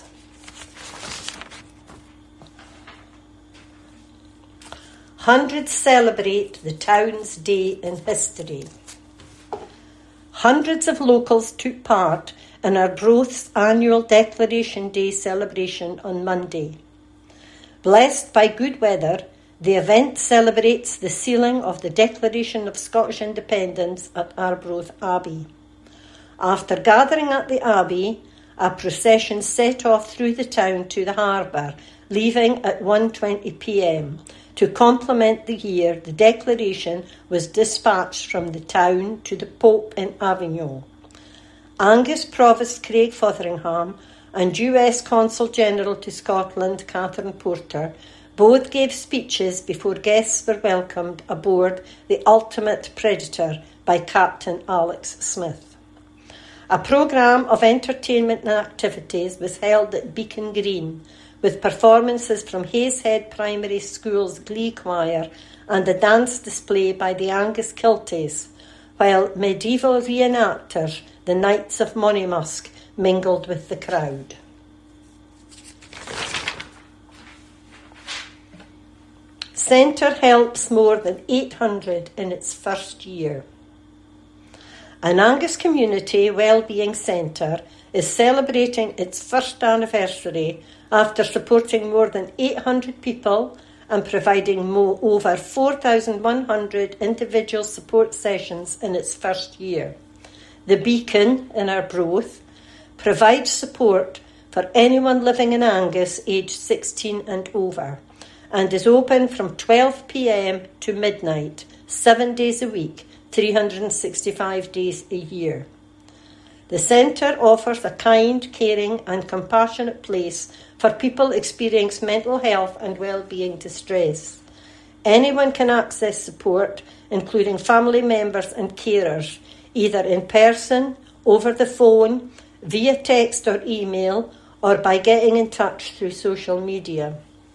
Hundreds celebrate the town's day in history. Hundreds of locals took part in Arbroath's annual Declaration Day celebration on Monday. Blessed by good weather, the event celebrates the sealing of the Declaration of Scottish Independence at Arbroath Abbey. After gathering at the Abbey, a procession set off through the town to the harbour, leaving at 1:20 p.m. To complement the year, the Declaration was dispatched from the town to the Pope in Avignon. Angus Provost Craig Fotheringham and US Consul General to Scotland Catherine Porter both gave speeches before guests were welcomed aboard the Ultimate Predator by Captain Alex Smith. A programme of entertainment and activities was held at Beacon Green, with performances from Hayshead Primary School's Glee Choir and a dance display by the Angus Kilties, while medieval reenactors, the Knights of Monymusk, mingled with the crowd. Centre helps more than 800 in its first year. An Angus Community Wellbeing Centre is celebrating its first anniversary after supporting more than 800 people and providing over 4,100 individual support sessions in its first year. The Beacon in Arbroath provides support for anyone living in Angus aged 16 and over, and is open from 12 p.m. to midnight, 7 days a week, 365 days a year. The centre offers a kind, caring and compassionate place for people experiencing mental health and well-being distress. Anyone can access support, including family members and carers, either in person, over the phone, via text or email, or by getting in touch through social media.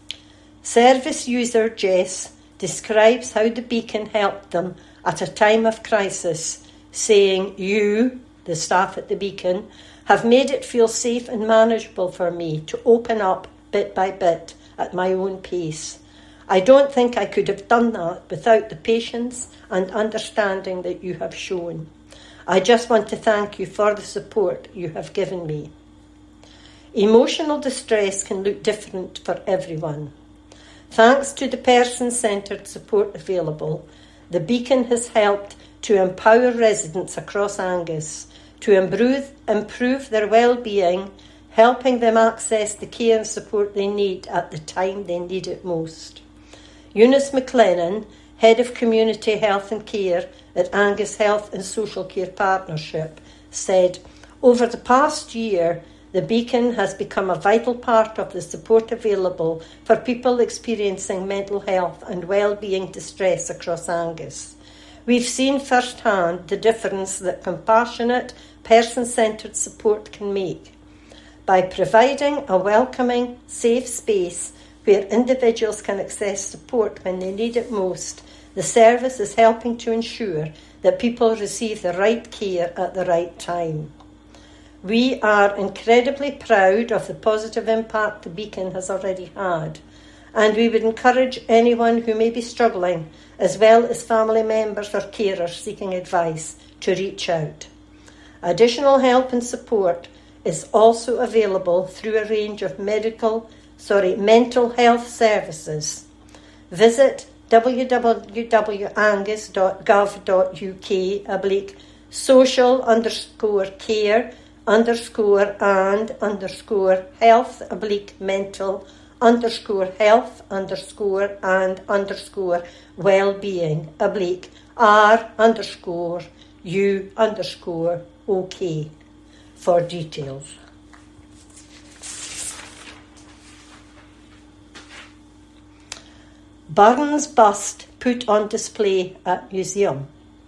Service user Jess describes how the Beacon helped them at a time of crisis, saying, "You, the staff at the Beacon, have made it feel safe and manageable for me to open up bit by bit at my own pace. I don't think I could have done that without the patience and understanding that you have shown. I just want to thank you for the support you have given me." Emotional distress can look different for everyone. Thanks to the person-centred support available, the Beacon has helped to empower residents across Angus to improve their well-being, helping them access the care and support they need at the time they need it most. Eunice McLennan, Head of Community Health and Care at Angus Health and Social Care Partnership, said, "Over the past year, the Beacon has become a vital part of the support available for people experiencing mental health and well-being distress across Angus. We've seen firsthand the difference that compassionate, person-centred support can make. By providing a welcoming, safe space where individuals can access support when they need it most, the service is helping to ensure that people receive the right care at the right time. We are incredibly proud of the positive impact the Beacon has already had, and we would encourage anyone who may be struggling, as well as family members or carers seeking advice, to reach out. Additional help and support is also available through a range of mental health services. Visit www.angus.gov.uk/social_care_and_health_mental health_and_well-being @R_U_OK for details. Burns bust put on display at museum.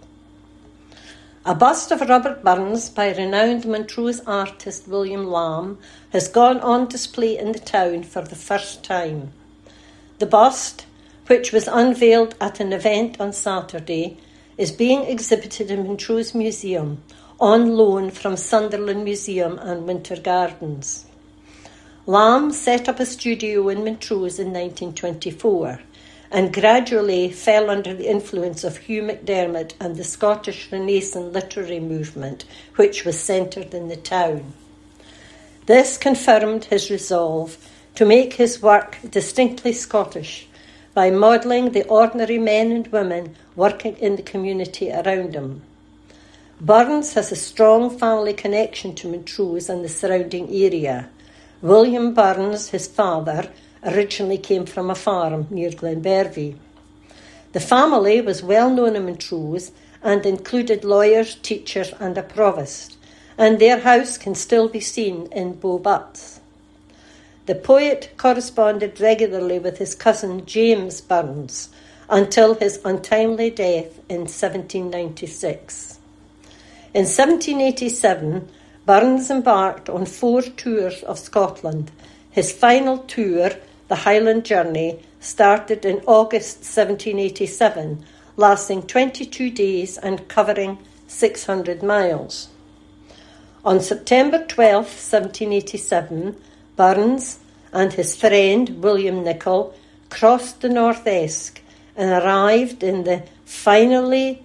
A bust of Robert Burns by renowned Montrose artist William Lamb has gone on display in the town for the first time. The bust, which was unveiled at an event on Saturday, is being exhibited in Montrose Museum on loan from Sunderland Museum and Winter Gardens. Lamb set up a studio in Montrose in 1924 and gradually fell under the influence of Hugh MacDiarmid and the Scottish Renaissance literary movement, which was centred in the town. This confirmed his resolve to make his work distinctly Scottish by modelling the ordinary men and women working in the community around him. Burns has a strong family connection to Montrose and the surrounding area. William Burns, his father, originally came from a farm near Glenbervie. The family was well known in Montrose and included lawyers, teachers and a provost, and their house can still be seen in Beau Butts. The poet corresponded regularly with his cousin James Burns until his untimely death in 1796. In 1787, Burns embarked on 4 tours of Scotland. His final tour, the Highland Journey, started in August 1787, lasting 22 days and covering 600 miles. On September 12, 1787, Burns and his friend William Nicol crossed the North Esk and arrived in the finely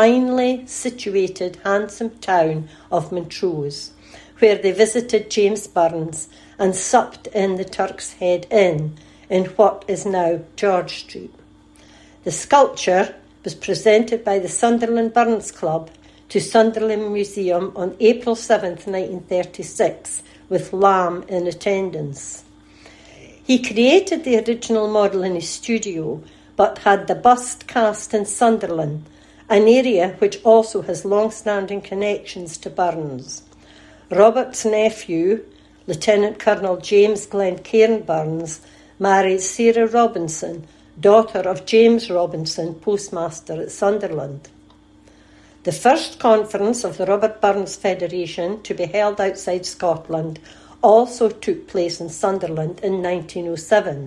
situated handsome town of Montrose, where they visited James Burns and supped in the Turk's Head Inn in what is now George Street. The sculpture was presented by the Sunderland Burns Club to Sunderland Museum on April 7, 1936, with Lamb in attendance. He created the original model in his studio, but had the bust cast in Sunderland, an area which also has long-standing connections to Burns. Robert's nephew, Lieutenant Colonel James Glencairn Burns, married Sarah Robinson, daughter of James Robinson, postmaster at Sunderland. The first conference of the Robert Burns Federation to be held outside Scotland also took place in Sunderland in 1907.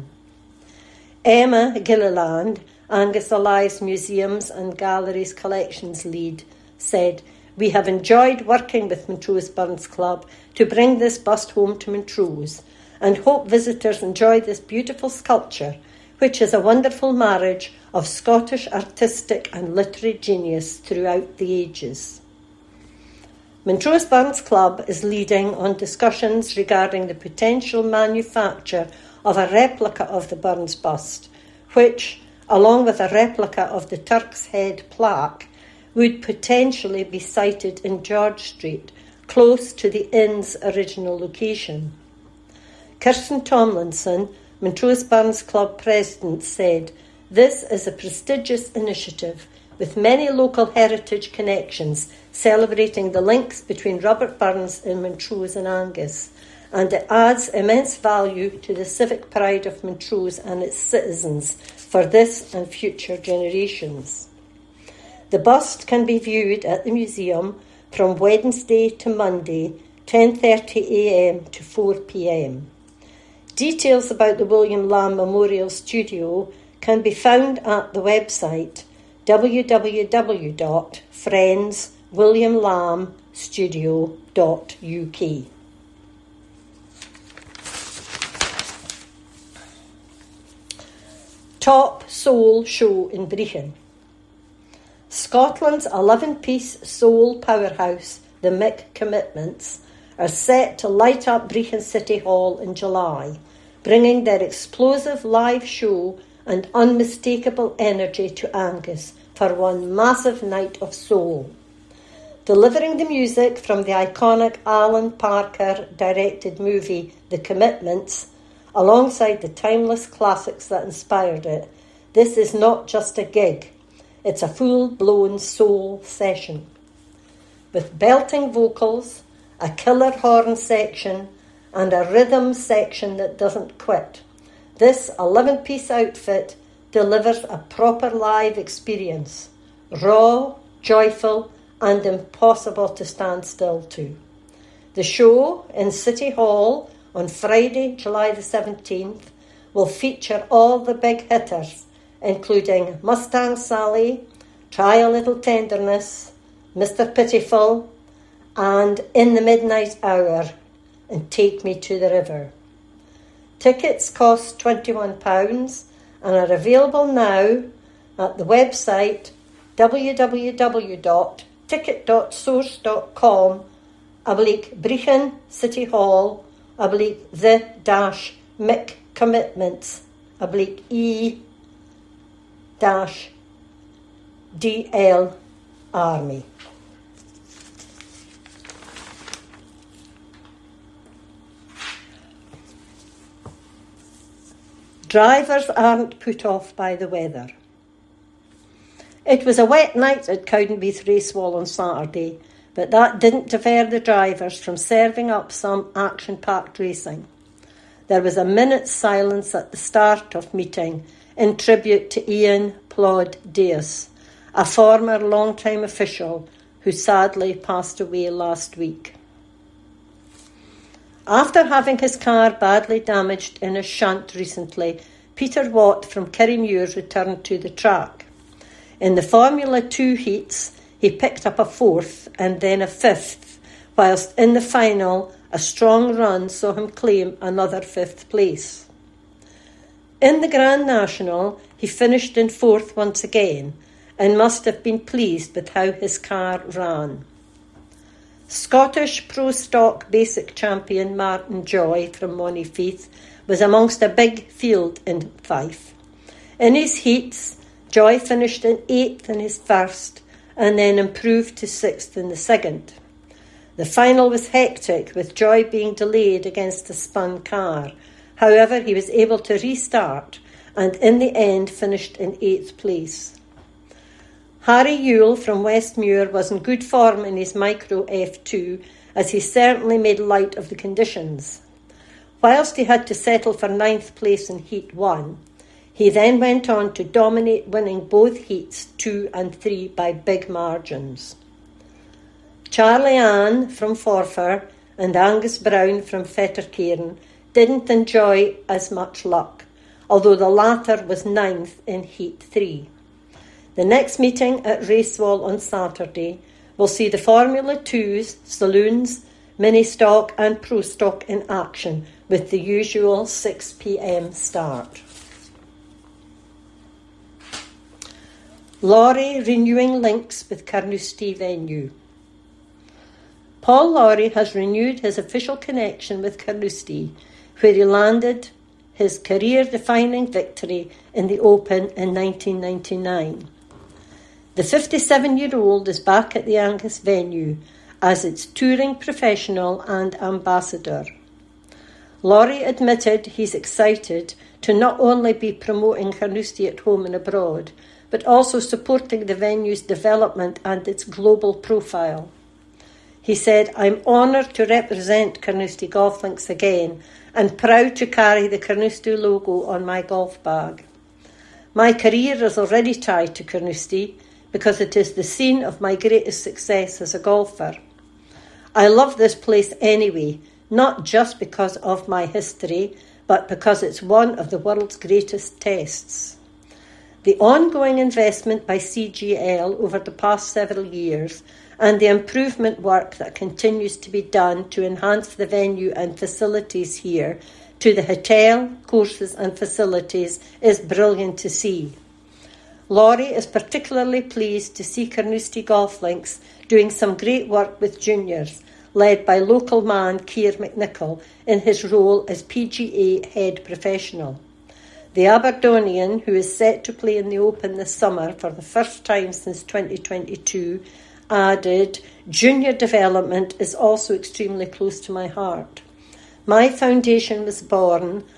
Emma Gilliland, Angus Alive's Museums and Galleries Collections lead, said, "We have enjoyed working with Montrose Burns Club to bring this bust home to Montrose and hope visitors enjoy this beautiful sculpture, which is a wonderful marriage of Scottish artistic and literary genius throughout the ages." Montrose Burns Club is leading on discussions regarding the potential manufacture of a replica of the Burns bust, which, along with a replica of the Turk's Head plaque, would potentially be sited in George Street, close to the inn's original location. Kirsten Tomlinson, Montrose Burns Club president, said, "This is a prestigious initiative with many local heritage connections celebrating the links between Robert Burns and Montrose and Angus, and it adds immense value to the civic pride of Montrose and its citizens for this and future generations." The bust can be viewed at the museum from Wednesday to Monday, 10:30 a.m. to 4 p.m. Details about the William Lamb Memorial Studio can be found at the website www.friendswilliamlambstudio.uk. Top Soul Show in Brechin. Scotland's 11-piece soul powerhouse, the Mick Commitments, are set to light up Brechin City Hall in July, bringing their explosive live show and unmistakable energy to Angus for one massive night of soul. Delivering the music from the iconic Alan Parker-directed movie The Commitments, alongside the timeless classics that inspired it, this is not just a gig, it's a full-blown soul session. With belting vocals, a killer horn section, and a rhythm section that doesn't quit, this 11-piece outfit delivers a proper live experience, raw, joyful, and impossible to stand still to. The show in City Hall on Friday, July the 17th, will feature all the big hitters, including Mustang Sally, Try a Little Tenderness, Mr. Pitiful, and In the Midnight Hour, and Take Me to the River. Tickets cost £21 and are available now at the website www.ticket.source.com/Brechin City Hall /the-Mick Commitments /E-DL Army. Drivers aren't put off by the weather. It was a wet night at Cowdenbeath Racewall on Saturday, but that didn't deter the drivers from serving up some action-packed racing. There was a minute's silence at the start of meeting in tribute to Ian Plod Deus, a former long-time official who sadly passed away last week. After having his car badly damaged in a shunt recently, Peter Watt from Kirriemuir returned to the track. In the Formula 2 heats, he picked up a 4th and then a 5th, whilst in the final, a strong run saw him claim another 5th place. In the Grand National, he finished in 4th once again and must have been pleased with how his car ran. Scottish Pro Stock Basic champion Martin Joy from Monifieth was amongst a big field in Fife. In his heats, Joy finished in 8th in his first and then improved to 6th in the second. The final was hectic, with Joy being delayed against a spun car. However, he was able to restart and in the end finished in 8th place. Harry Yule from Westmuir was in good form in his Micro F2, as he certainly made light of the conditions. Whilst he had to settle for 9th place in Heat 1, he then went on to dominate, winning both Heats 2 and 3 by big margins. Charlie Ann from Forfar and Angus Brown from Fettercairn didn't enjoy as much luck, although the latter was 9th in Heat 3. The next meeting at Racewall on Saturday will see the Formula 2s, Saloons, Mini Stock and Pro Stock in action with the usual 6 p.m. start. Laurie renewing links with Carnoustie venue. Paul Laurie has renewed his official connection with Carnoustie, where he landed his career-defining victory in the Open in 1999. The 57-year-old is back at the Angus venue as its touring professional and ambassador. Laurie admitted he's excited to not only be promoting Carnoustie at home and abroad, but also supporting the venue's development and its global profile. He said, "I'm honoured to represent Carnoustie Golf Links again and proud to carry the Carnoustie logo on my golf bag. My career is already tied to Carnoustie because it is the scene of my greatest success as a golfer. I love this place anyway, not just because of my history, but because it's one of the world's greatest tests. The ongoing investment by CGL over the past several years and the improvement work that continues to be done to enhance the venue and facilities here to the hotel, courses and facilities is brilliant to see. Laurie is particularly pleased to see Carnoustie Golf Links doing some great work with juniors, led by local man Keir McNichol in his role as PGA head professional. The Aberdonian, who is set to play in the Open this summer for the first time since 2022, added, "Junior development is also extremely close to my heart. My foundation was born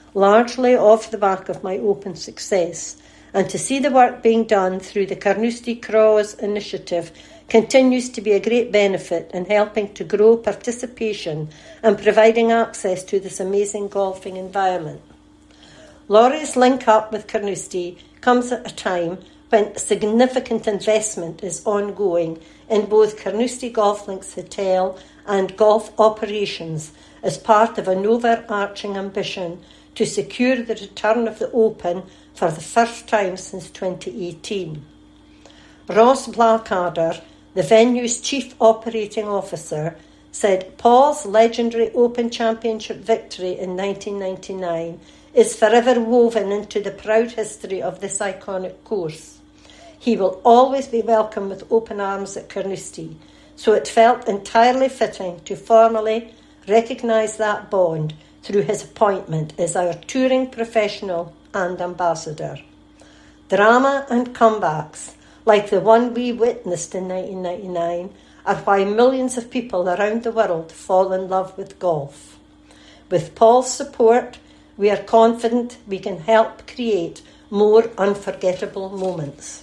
largely off the back of my open success, and to see the work being done through the Carnoustie Craws initiative continues to be a great benefit in helping to grow participation and providing access to this amazing golfing environment. Laurie's link up with Carnoustie comes at a time when significant investment is ongoing in both Carnoustie Golf Links Hotel and golf operations as part of an overarching ambition to secure the return of the Open for the first time since 2018. Ross Blackadder, the venue's Chief Operating Officer, said Paul's legendary Open Championship victory in 1999 is forever woven into the proud history of this iconic course. He will always be welcome with open arms at Carnoustie, so it felt entirely fitting to formally recognise that bond through his appointment as our touring professional and ambassador. Drama and comebacks, like the one we witnessed in 1999, are why millions of people around the world fall in love with golf. With Paul's support, we are confident we can help create more unforgettable moments.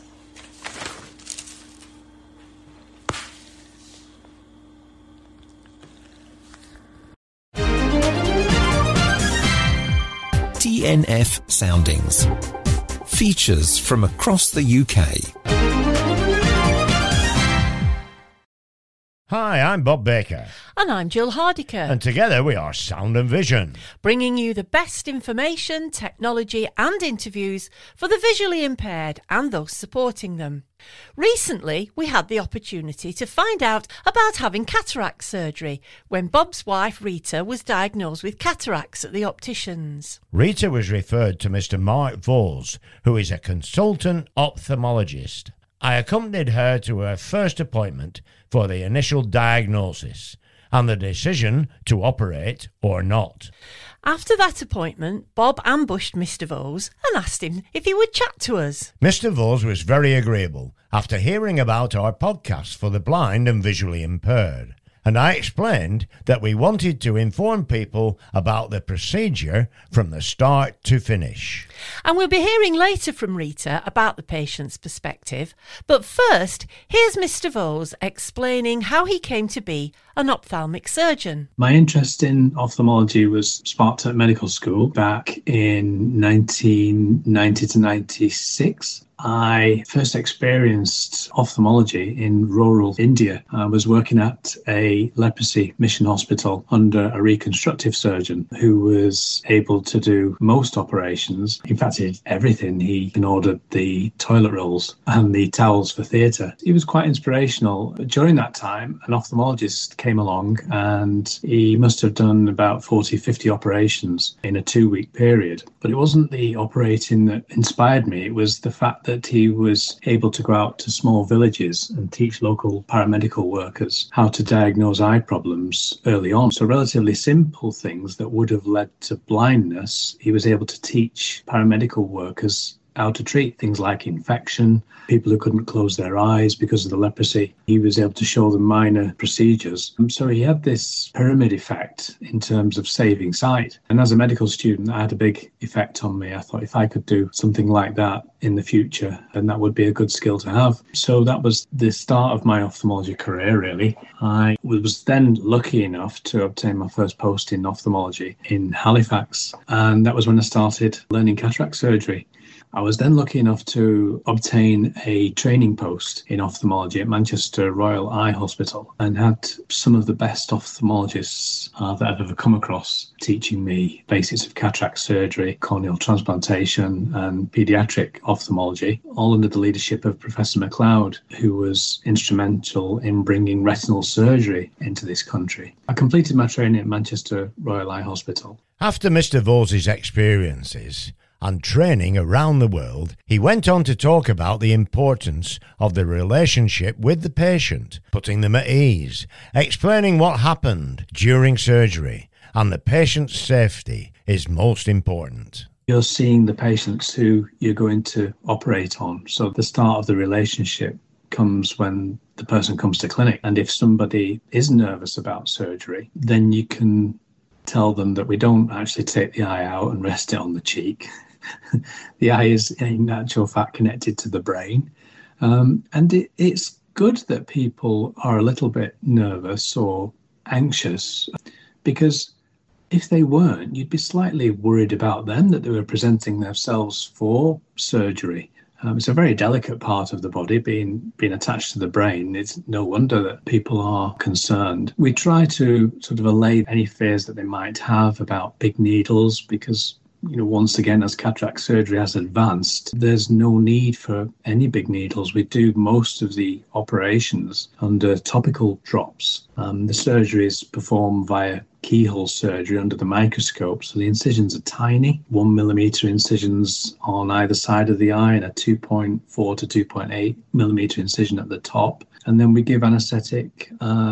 TNF Soundings. Features from across the UK. Hi, I'm Bob Baker. And I'm Jill Hardiker. And together we are Sound and Vision, bringing you the best information, technology and interviews for the visually impaired and those supporting them. Recently, we had the opportunity to find out about having cataract surgery when Bob's wife Rita was diagnosed with cataracts at the opticians. Rita was referred to Mr. Mark Voles, who is a consultant ophthalmologist. I accompanied her to her first appointment for the initial diagnosis and the decision to operate or not. After that appointment, Bob ambushed Mr. Voles and asked him if he would chat to us. Mr. Voles was very agreeable after hearing about our podcast for the blind and visually impaired. And I explained that we wanted to inform people about the procedure from the start to finish. And we'll be hearing later from Rita about the patient's perspective. But first, here's Mr. Voles explaining how he came to be an ophthalmic surgeon. My interest in ophthalmology was sparked at medical school back in 1990 to 96. I first experienced ophthalmology in rural India. I was working at a leprosy mission hospital under a reconstructive surgeon who was able to do most operations. In fact, he did everything. He ordered the toilet rolls and the towels for theatre. He was quite inspirational. During that time, an ophthalmologist came along and he must have done about 40, 50 operations in a 2-week period. But it wasn't the operating that inspired me. It was the fact that he was able to go out to small villages and teach local paramedical workers how to diagnose eye problems early on. So relatively simple things that would have led to blindness, he was able to teach paramedical workers how to treat things like infection, people who couldn't close their eyes because of the leprosy. He was able to show them minor procedures. So he had this pyramid effect in terms of saving sight. And as a medical student, that had a big effect on me. I thought if I could do something like that in the future, then that would be a good skill to have. So that was the start of my ophthalmology career, really. I was then lucky enough to obtain my first post in ophthalmology in Halifax. And that was when I started learning cataract surgery. I was then lucky enough to obtain a training post in ophthalmology at Manchester Royal Eye Hospital and had some of the best ophthalmologists that I've ever come across teaching me basics of cataract surgery, corneal transplantation and paediatric ophthalmology, all under the leadership of Professor MacLeod, who was instrumental in bringing retinal surgery into this country. I completed my training at Manchester Royal Eye Hospital. After Mr. Voles' experiences and training around the world, he went on to talk about the importance of the relationship with the patient, putting them at ease, explaining what happened during surgery, and the patient's safety is most important. You're seeing the patients who you're going to operate on, so the start of the relationship comes when the person comes to clinic. And if somebody is nervous about surgery, then you can tell them that we don't actually take the eye out and rest it on the cheek. The eye is in actual fact connected to the brain. And it's good that people are a little bit nervous or anxious, because if they weren't, you'd be slightly worried about them, that they were presenting themselves for surgery. It's a very delicate part of the body, being attached to the brain. It's no wonder that people are concerned. We try to sort of allay any fears that they might have about big needles, because once again, as cataract surgery has advanced, there's no need for any big needles. We do most of the operations under topical drops. The surgery is performed via keyhole surgery under the microscope. So the incisions are tiny, 1 millimeter incisions on either side of the eye and a 2.4 to 2.8 millimeter incision at the top. And then we give anesthetic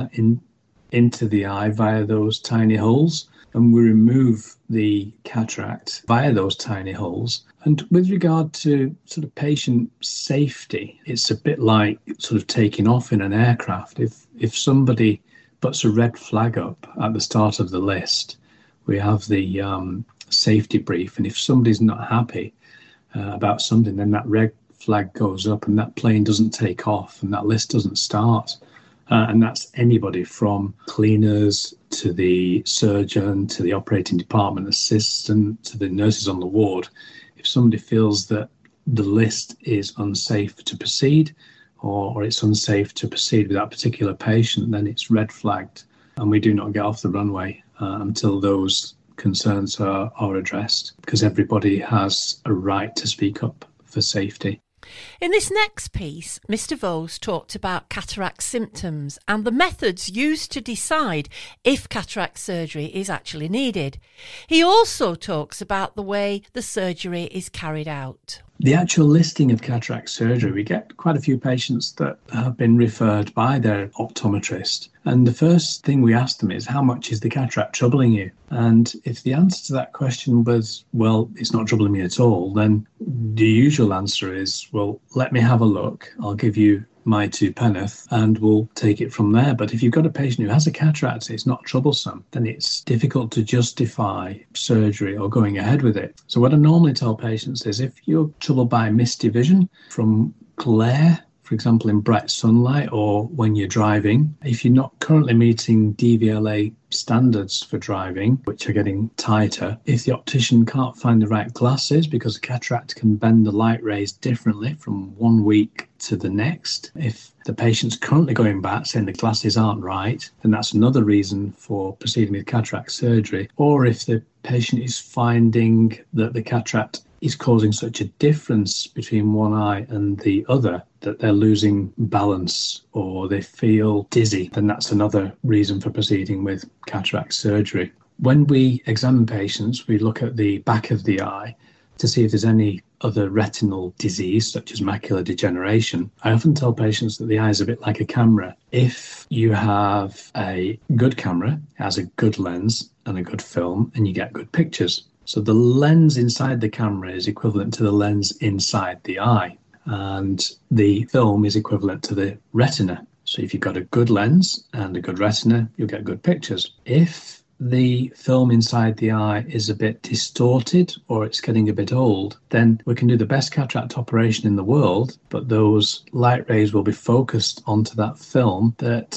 into the eye via those tiny holes, and we remove the cataract via those tiny holes. And with regard to sort of patient safety, it's a bit like sort of taking off in an aircraft. If somebody puts a red flag up at the start of the list, we have the safety brief, and if somebody's not happy about something, then that red flag goes up and that plane doesn't take off and that list doesn't start. And that's anybody from cleaners to the surgeon to the operating department assistant to the nurses on the ward. If somebody feels that the list is unsafe to proceed, or it's unsafe to proceed with that particular patient, then it's red flagged, and we do not get off the runway until those concerns are addressed, because everybody has a right to speak up for safety. In this next piece, Mr. Vose talked about cataract symptoms and the methods used to decide if cataract surgery is actually needed. He also talks about the way the surgery is carried out. The actual listing of cataract surgery, we get quite a few patients that have been referred by their optometrist. And the first thing we ask them is, how much is the cataract troubling you? And if the answer to that question was, well, it's not troubling me at all, then the usual answer is, well, let me have a look. I'll give you my 2 penneth and we'll take it from there. But if you've got a patient who has a cataract, it's not troublesome, then it's difficult to justify surgery or going ahead with it. So what I normally tell patients is, if you're troubled by misty vision from glare, for example, in bright sunlight or when you're driving, if you're not currently meeting DVLA standards for driving, which are getting tighter, if the optician can't find the right glasses, because a cataract can bend the light rays differently from 1 week to the next, if the patient's currently going back saying the glasses aren't right, then that's another reason for proceeding with cataract surgery. Or if the patient is finding that the cataract is causing such a difference between one eye and the other that they're losing balance or they feel dizzy, then that's another reason for proceeding with cataract surgery. When we examine patients, we look at the back of the eye to see if there's any other retinal disease, such as macular degeneration. I often tell patients that the eye is a bit like a camera. If you have a good camera, it has a good lens and a good film, and you get good pictures. So the lens inside the camera is equivalent to the lens inside the eye, and the film is equivalent to the retina. So if you've got a good lens and a good retina, you'll get good pictures. If the film inside the eye is a bit distorted or it's getting a bit old, then we can do the best cataract operation in the world, but those light rays will be focused onto that film that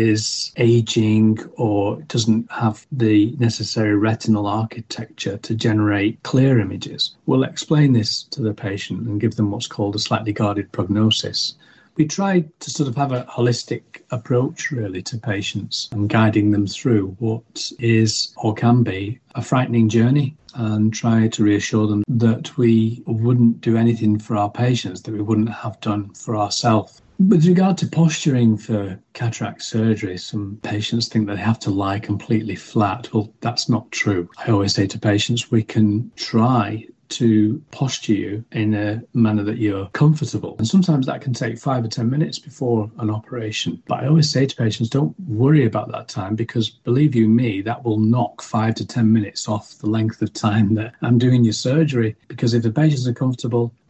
is aging or doesn't have the necessary retinal architecture to generate clear images. We'll explain this to the patient and give them what's called a slightly guarded prognosis. We try to sort of have a holistic approach really to patients and guiding them through what is or can be a frightening journey, and try to reassure them that we wouldn't do anything for our patients that we wouldn't have done for ourselves. With regard to posturing for cataract surgery, some patients think that they have to lie completely flat. Well, that's not true. I always say to patients, we can try to posture you in a manner that you're comfortable. And sometimes that can take 5 or 10 minutes before an operation. But I always say to patients, don't worry about that time, because believe you me, that will knock 5 to 10 minutes off the length of time that I'm doing your surgery. Because if the patients are comfortable,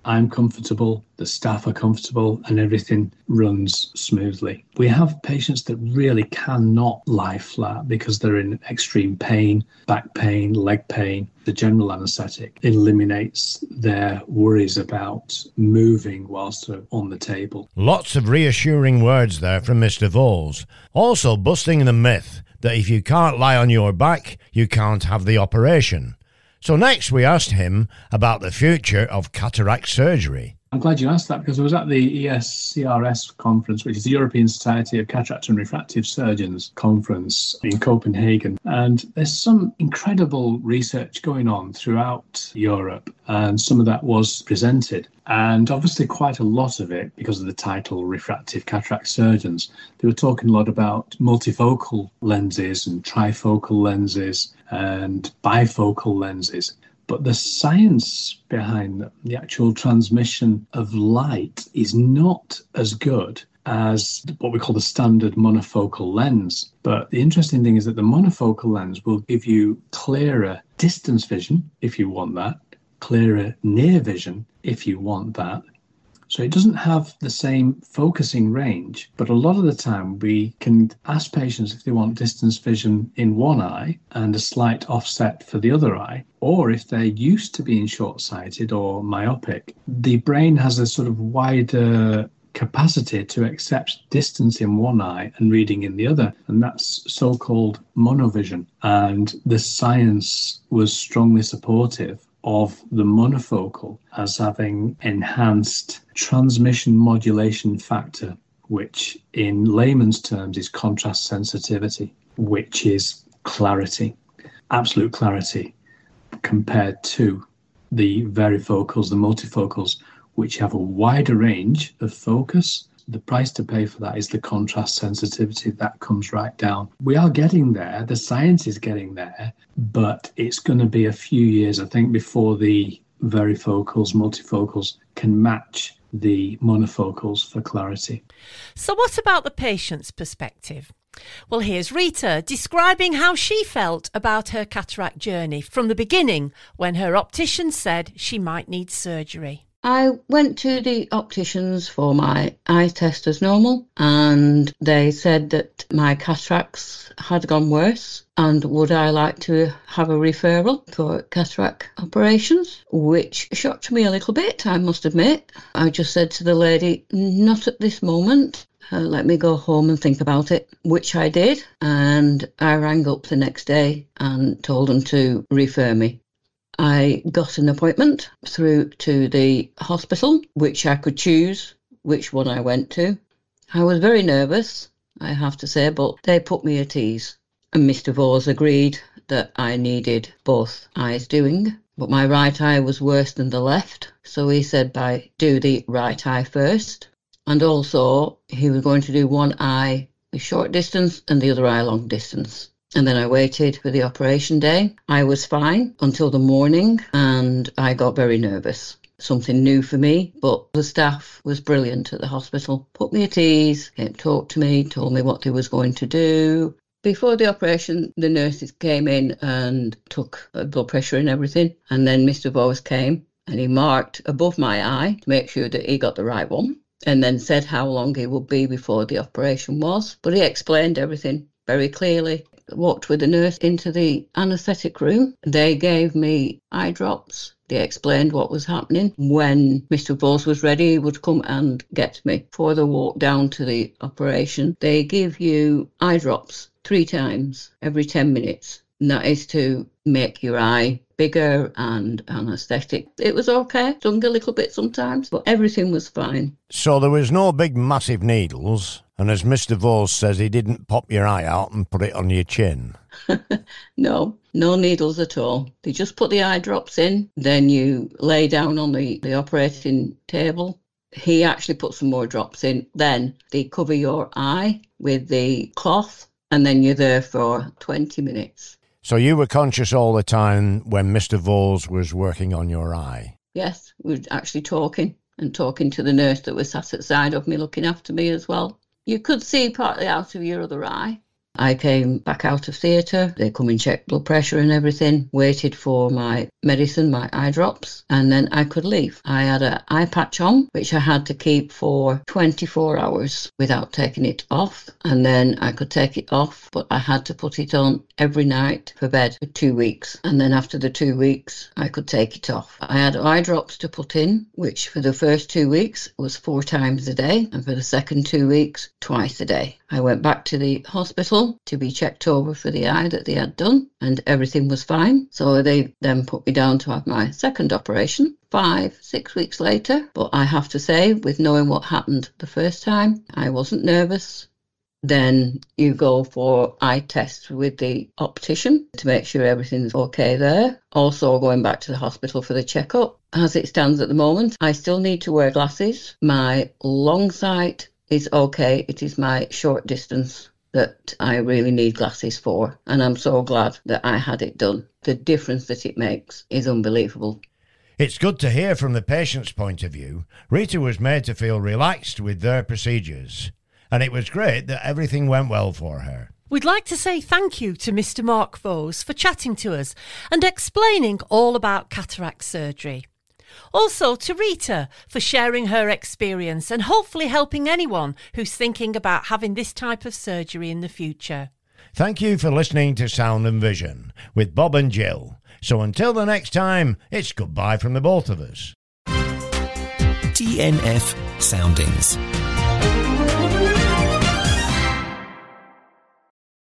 I'm comfortable, the staff are comfortable, and everything runs smoothly. We have patients that really cannot lie flat because they're in extreme pain, back pain, leg pain. The general anaesthetic eliminates their worries about moving whilst they're on the table. Lots of reassuring words there from Mr. Voles. Also busting the myth that if you can't lie on your back, you can't have the operation. So next we asked him about the future of cataract surgery. I'm glad you asked that because I was at the ESCRS conference, which is the European Society of Cataract and Refractive Surgeons conference in Copenhagen. And there's some incredible research going on throughout Europe, and some of that was presented. And obviously quite a lot of it, because of the title Refractive Cataract Surgeons, they were talking a lot about multifocal lenses and trifocal lenses and bifocal lenses. But the science behind them, the actual transmission of light, is not as good as what we call the standard monofocal lens. But the interesting thing is that the monofocal lens will give you clearer distance vision, if you want that, clearer near vision, if you want that. So it doesn't have the same focusing range, but a lot of the time we can ask patients if they want distance vision in one eye and a slight offset for the other eye, or if they're used to being short-sighted or myopic. The brain has a sort of wider capacity to accept distance in one eye and reading in the other, and that's so-called monovision. And the science was strongly supportive of the monofocal as having enhanced transmission modulation factor, which in layman's terms is contrast sensitivity, which is clarity, absolute clarity, compared to the varifocals, the multifocals, which have a wider range of focus. The price to pay for that is the contrast sensitivity that comes right down. We are getting there, the science is getting there, but it's going to be a few years, I think, before the varifocals, multifocals can match the monofocals for clarity. So what about the patient's perspective? Well, here's Rita describing how she felt about her cataract journey from the beginning when her optician said she might need surgery. I went to the opticians for my eye test as normal, and they said that my cataracts had gone worse and would I like to have a referral for cataract operations, which shocked me a little bit, I must admit. I just said to the lady, not at this moment. Let me go home and think about it, which I did, and I rang up the next day and told them to refer me. I got an appointment through to the hospital, which I could choose which one I went to. I was very nervous, I have to say, but they put me at ease. And Mr. Voles agreed that I needed both eyes doing, but my right eye was worse than the left. So he said, do the right eye first. And also, he was going to do one eye a short distance and the other eye long distance. And then I waited for the operation day. I was fine until the morning and I got very nervous. Something new for me, but the staff was brilliant at the hospital. Put me at ease, came, talked to me, told me what they was going to do. Before the operation, the nurses came in and took blood pressure and everything. And then Mr. Voles came and he marked above my eye to make sure that he got the right one. And then said how long it would be before the operation was. But he explained everything very clearly. Walked with the nurse into the anaesthetic room. They gave me eye drops. They explained what was happening. When Mr. Voles was ready, he would come and get me. Before the walk down to the operation, they give you eye drops 3 times every 10 minutes. And that is to make your eye bigger and anaesthetic. It was okay, stung a little bit sometimes, but everything was fine. So there was no big massive needles, and as Mr. Voles says, he didn't pop your eye out and put it on your chin. No needles at all. They just put the eye drops in, then you lay down on the operating table. He actually put some more drops in. Then they cover your eye with the cloth, and then you're there for 20 minutes. So you were conscious all the time when Mr. Voles was working on your eye? Yes, we were actually talking to the nurse that was sat at the side of me looking after me as well. You could see partly out of your other eye, I came back out of theatre. They come and checked blood pressure and everything, waited for my medicine, my eye drops, and then I could leave. I had an eye patch on, which I had to keep for 24 hours without taking it off, and then I could take it off, but I had to put it on every night for bed for 2 weeks, and then after the 2 weeks I could take it off. I had eye drops to put in, which for the first 2 weeks was 4 times a day, and for the second 2 weeks, twice a day. I went back to the hospital to be checked over for the eye that they had done, and everything was fine. So they then put me down to have my second operation 5-6 weeks later. But I have to say, with knowing what happened the first time, I wasn't nervous. Then you go for eye tests with the optician to make sure everything's okay there. Also going back to the hospital for the checkup. As it stands at the moment, I still need to wear glasses. My long sight is okay. It is my short distance that I really need glasses for. And I'm so glad that I had it done. The difference that it makes is unbelievable. It's good to hear from the patient's point of view. Rita was made to feel relaxed with their procedures. And it was great that everything went well for her. We'd like to say thank you to Mr. Mark Vose for chatting to us and explaining all about cataract surgery. Also to Rita for sharing her experience and hopefully helping anyone who's thinking about having this type of surgery in the future. Thank you for listening to Sound and Vision with Bob and Jill. So until the next time, it's goodbye from the both of us. TNF Soundings.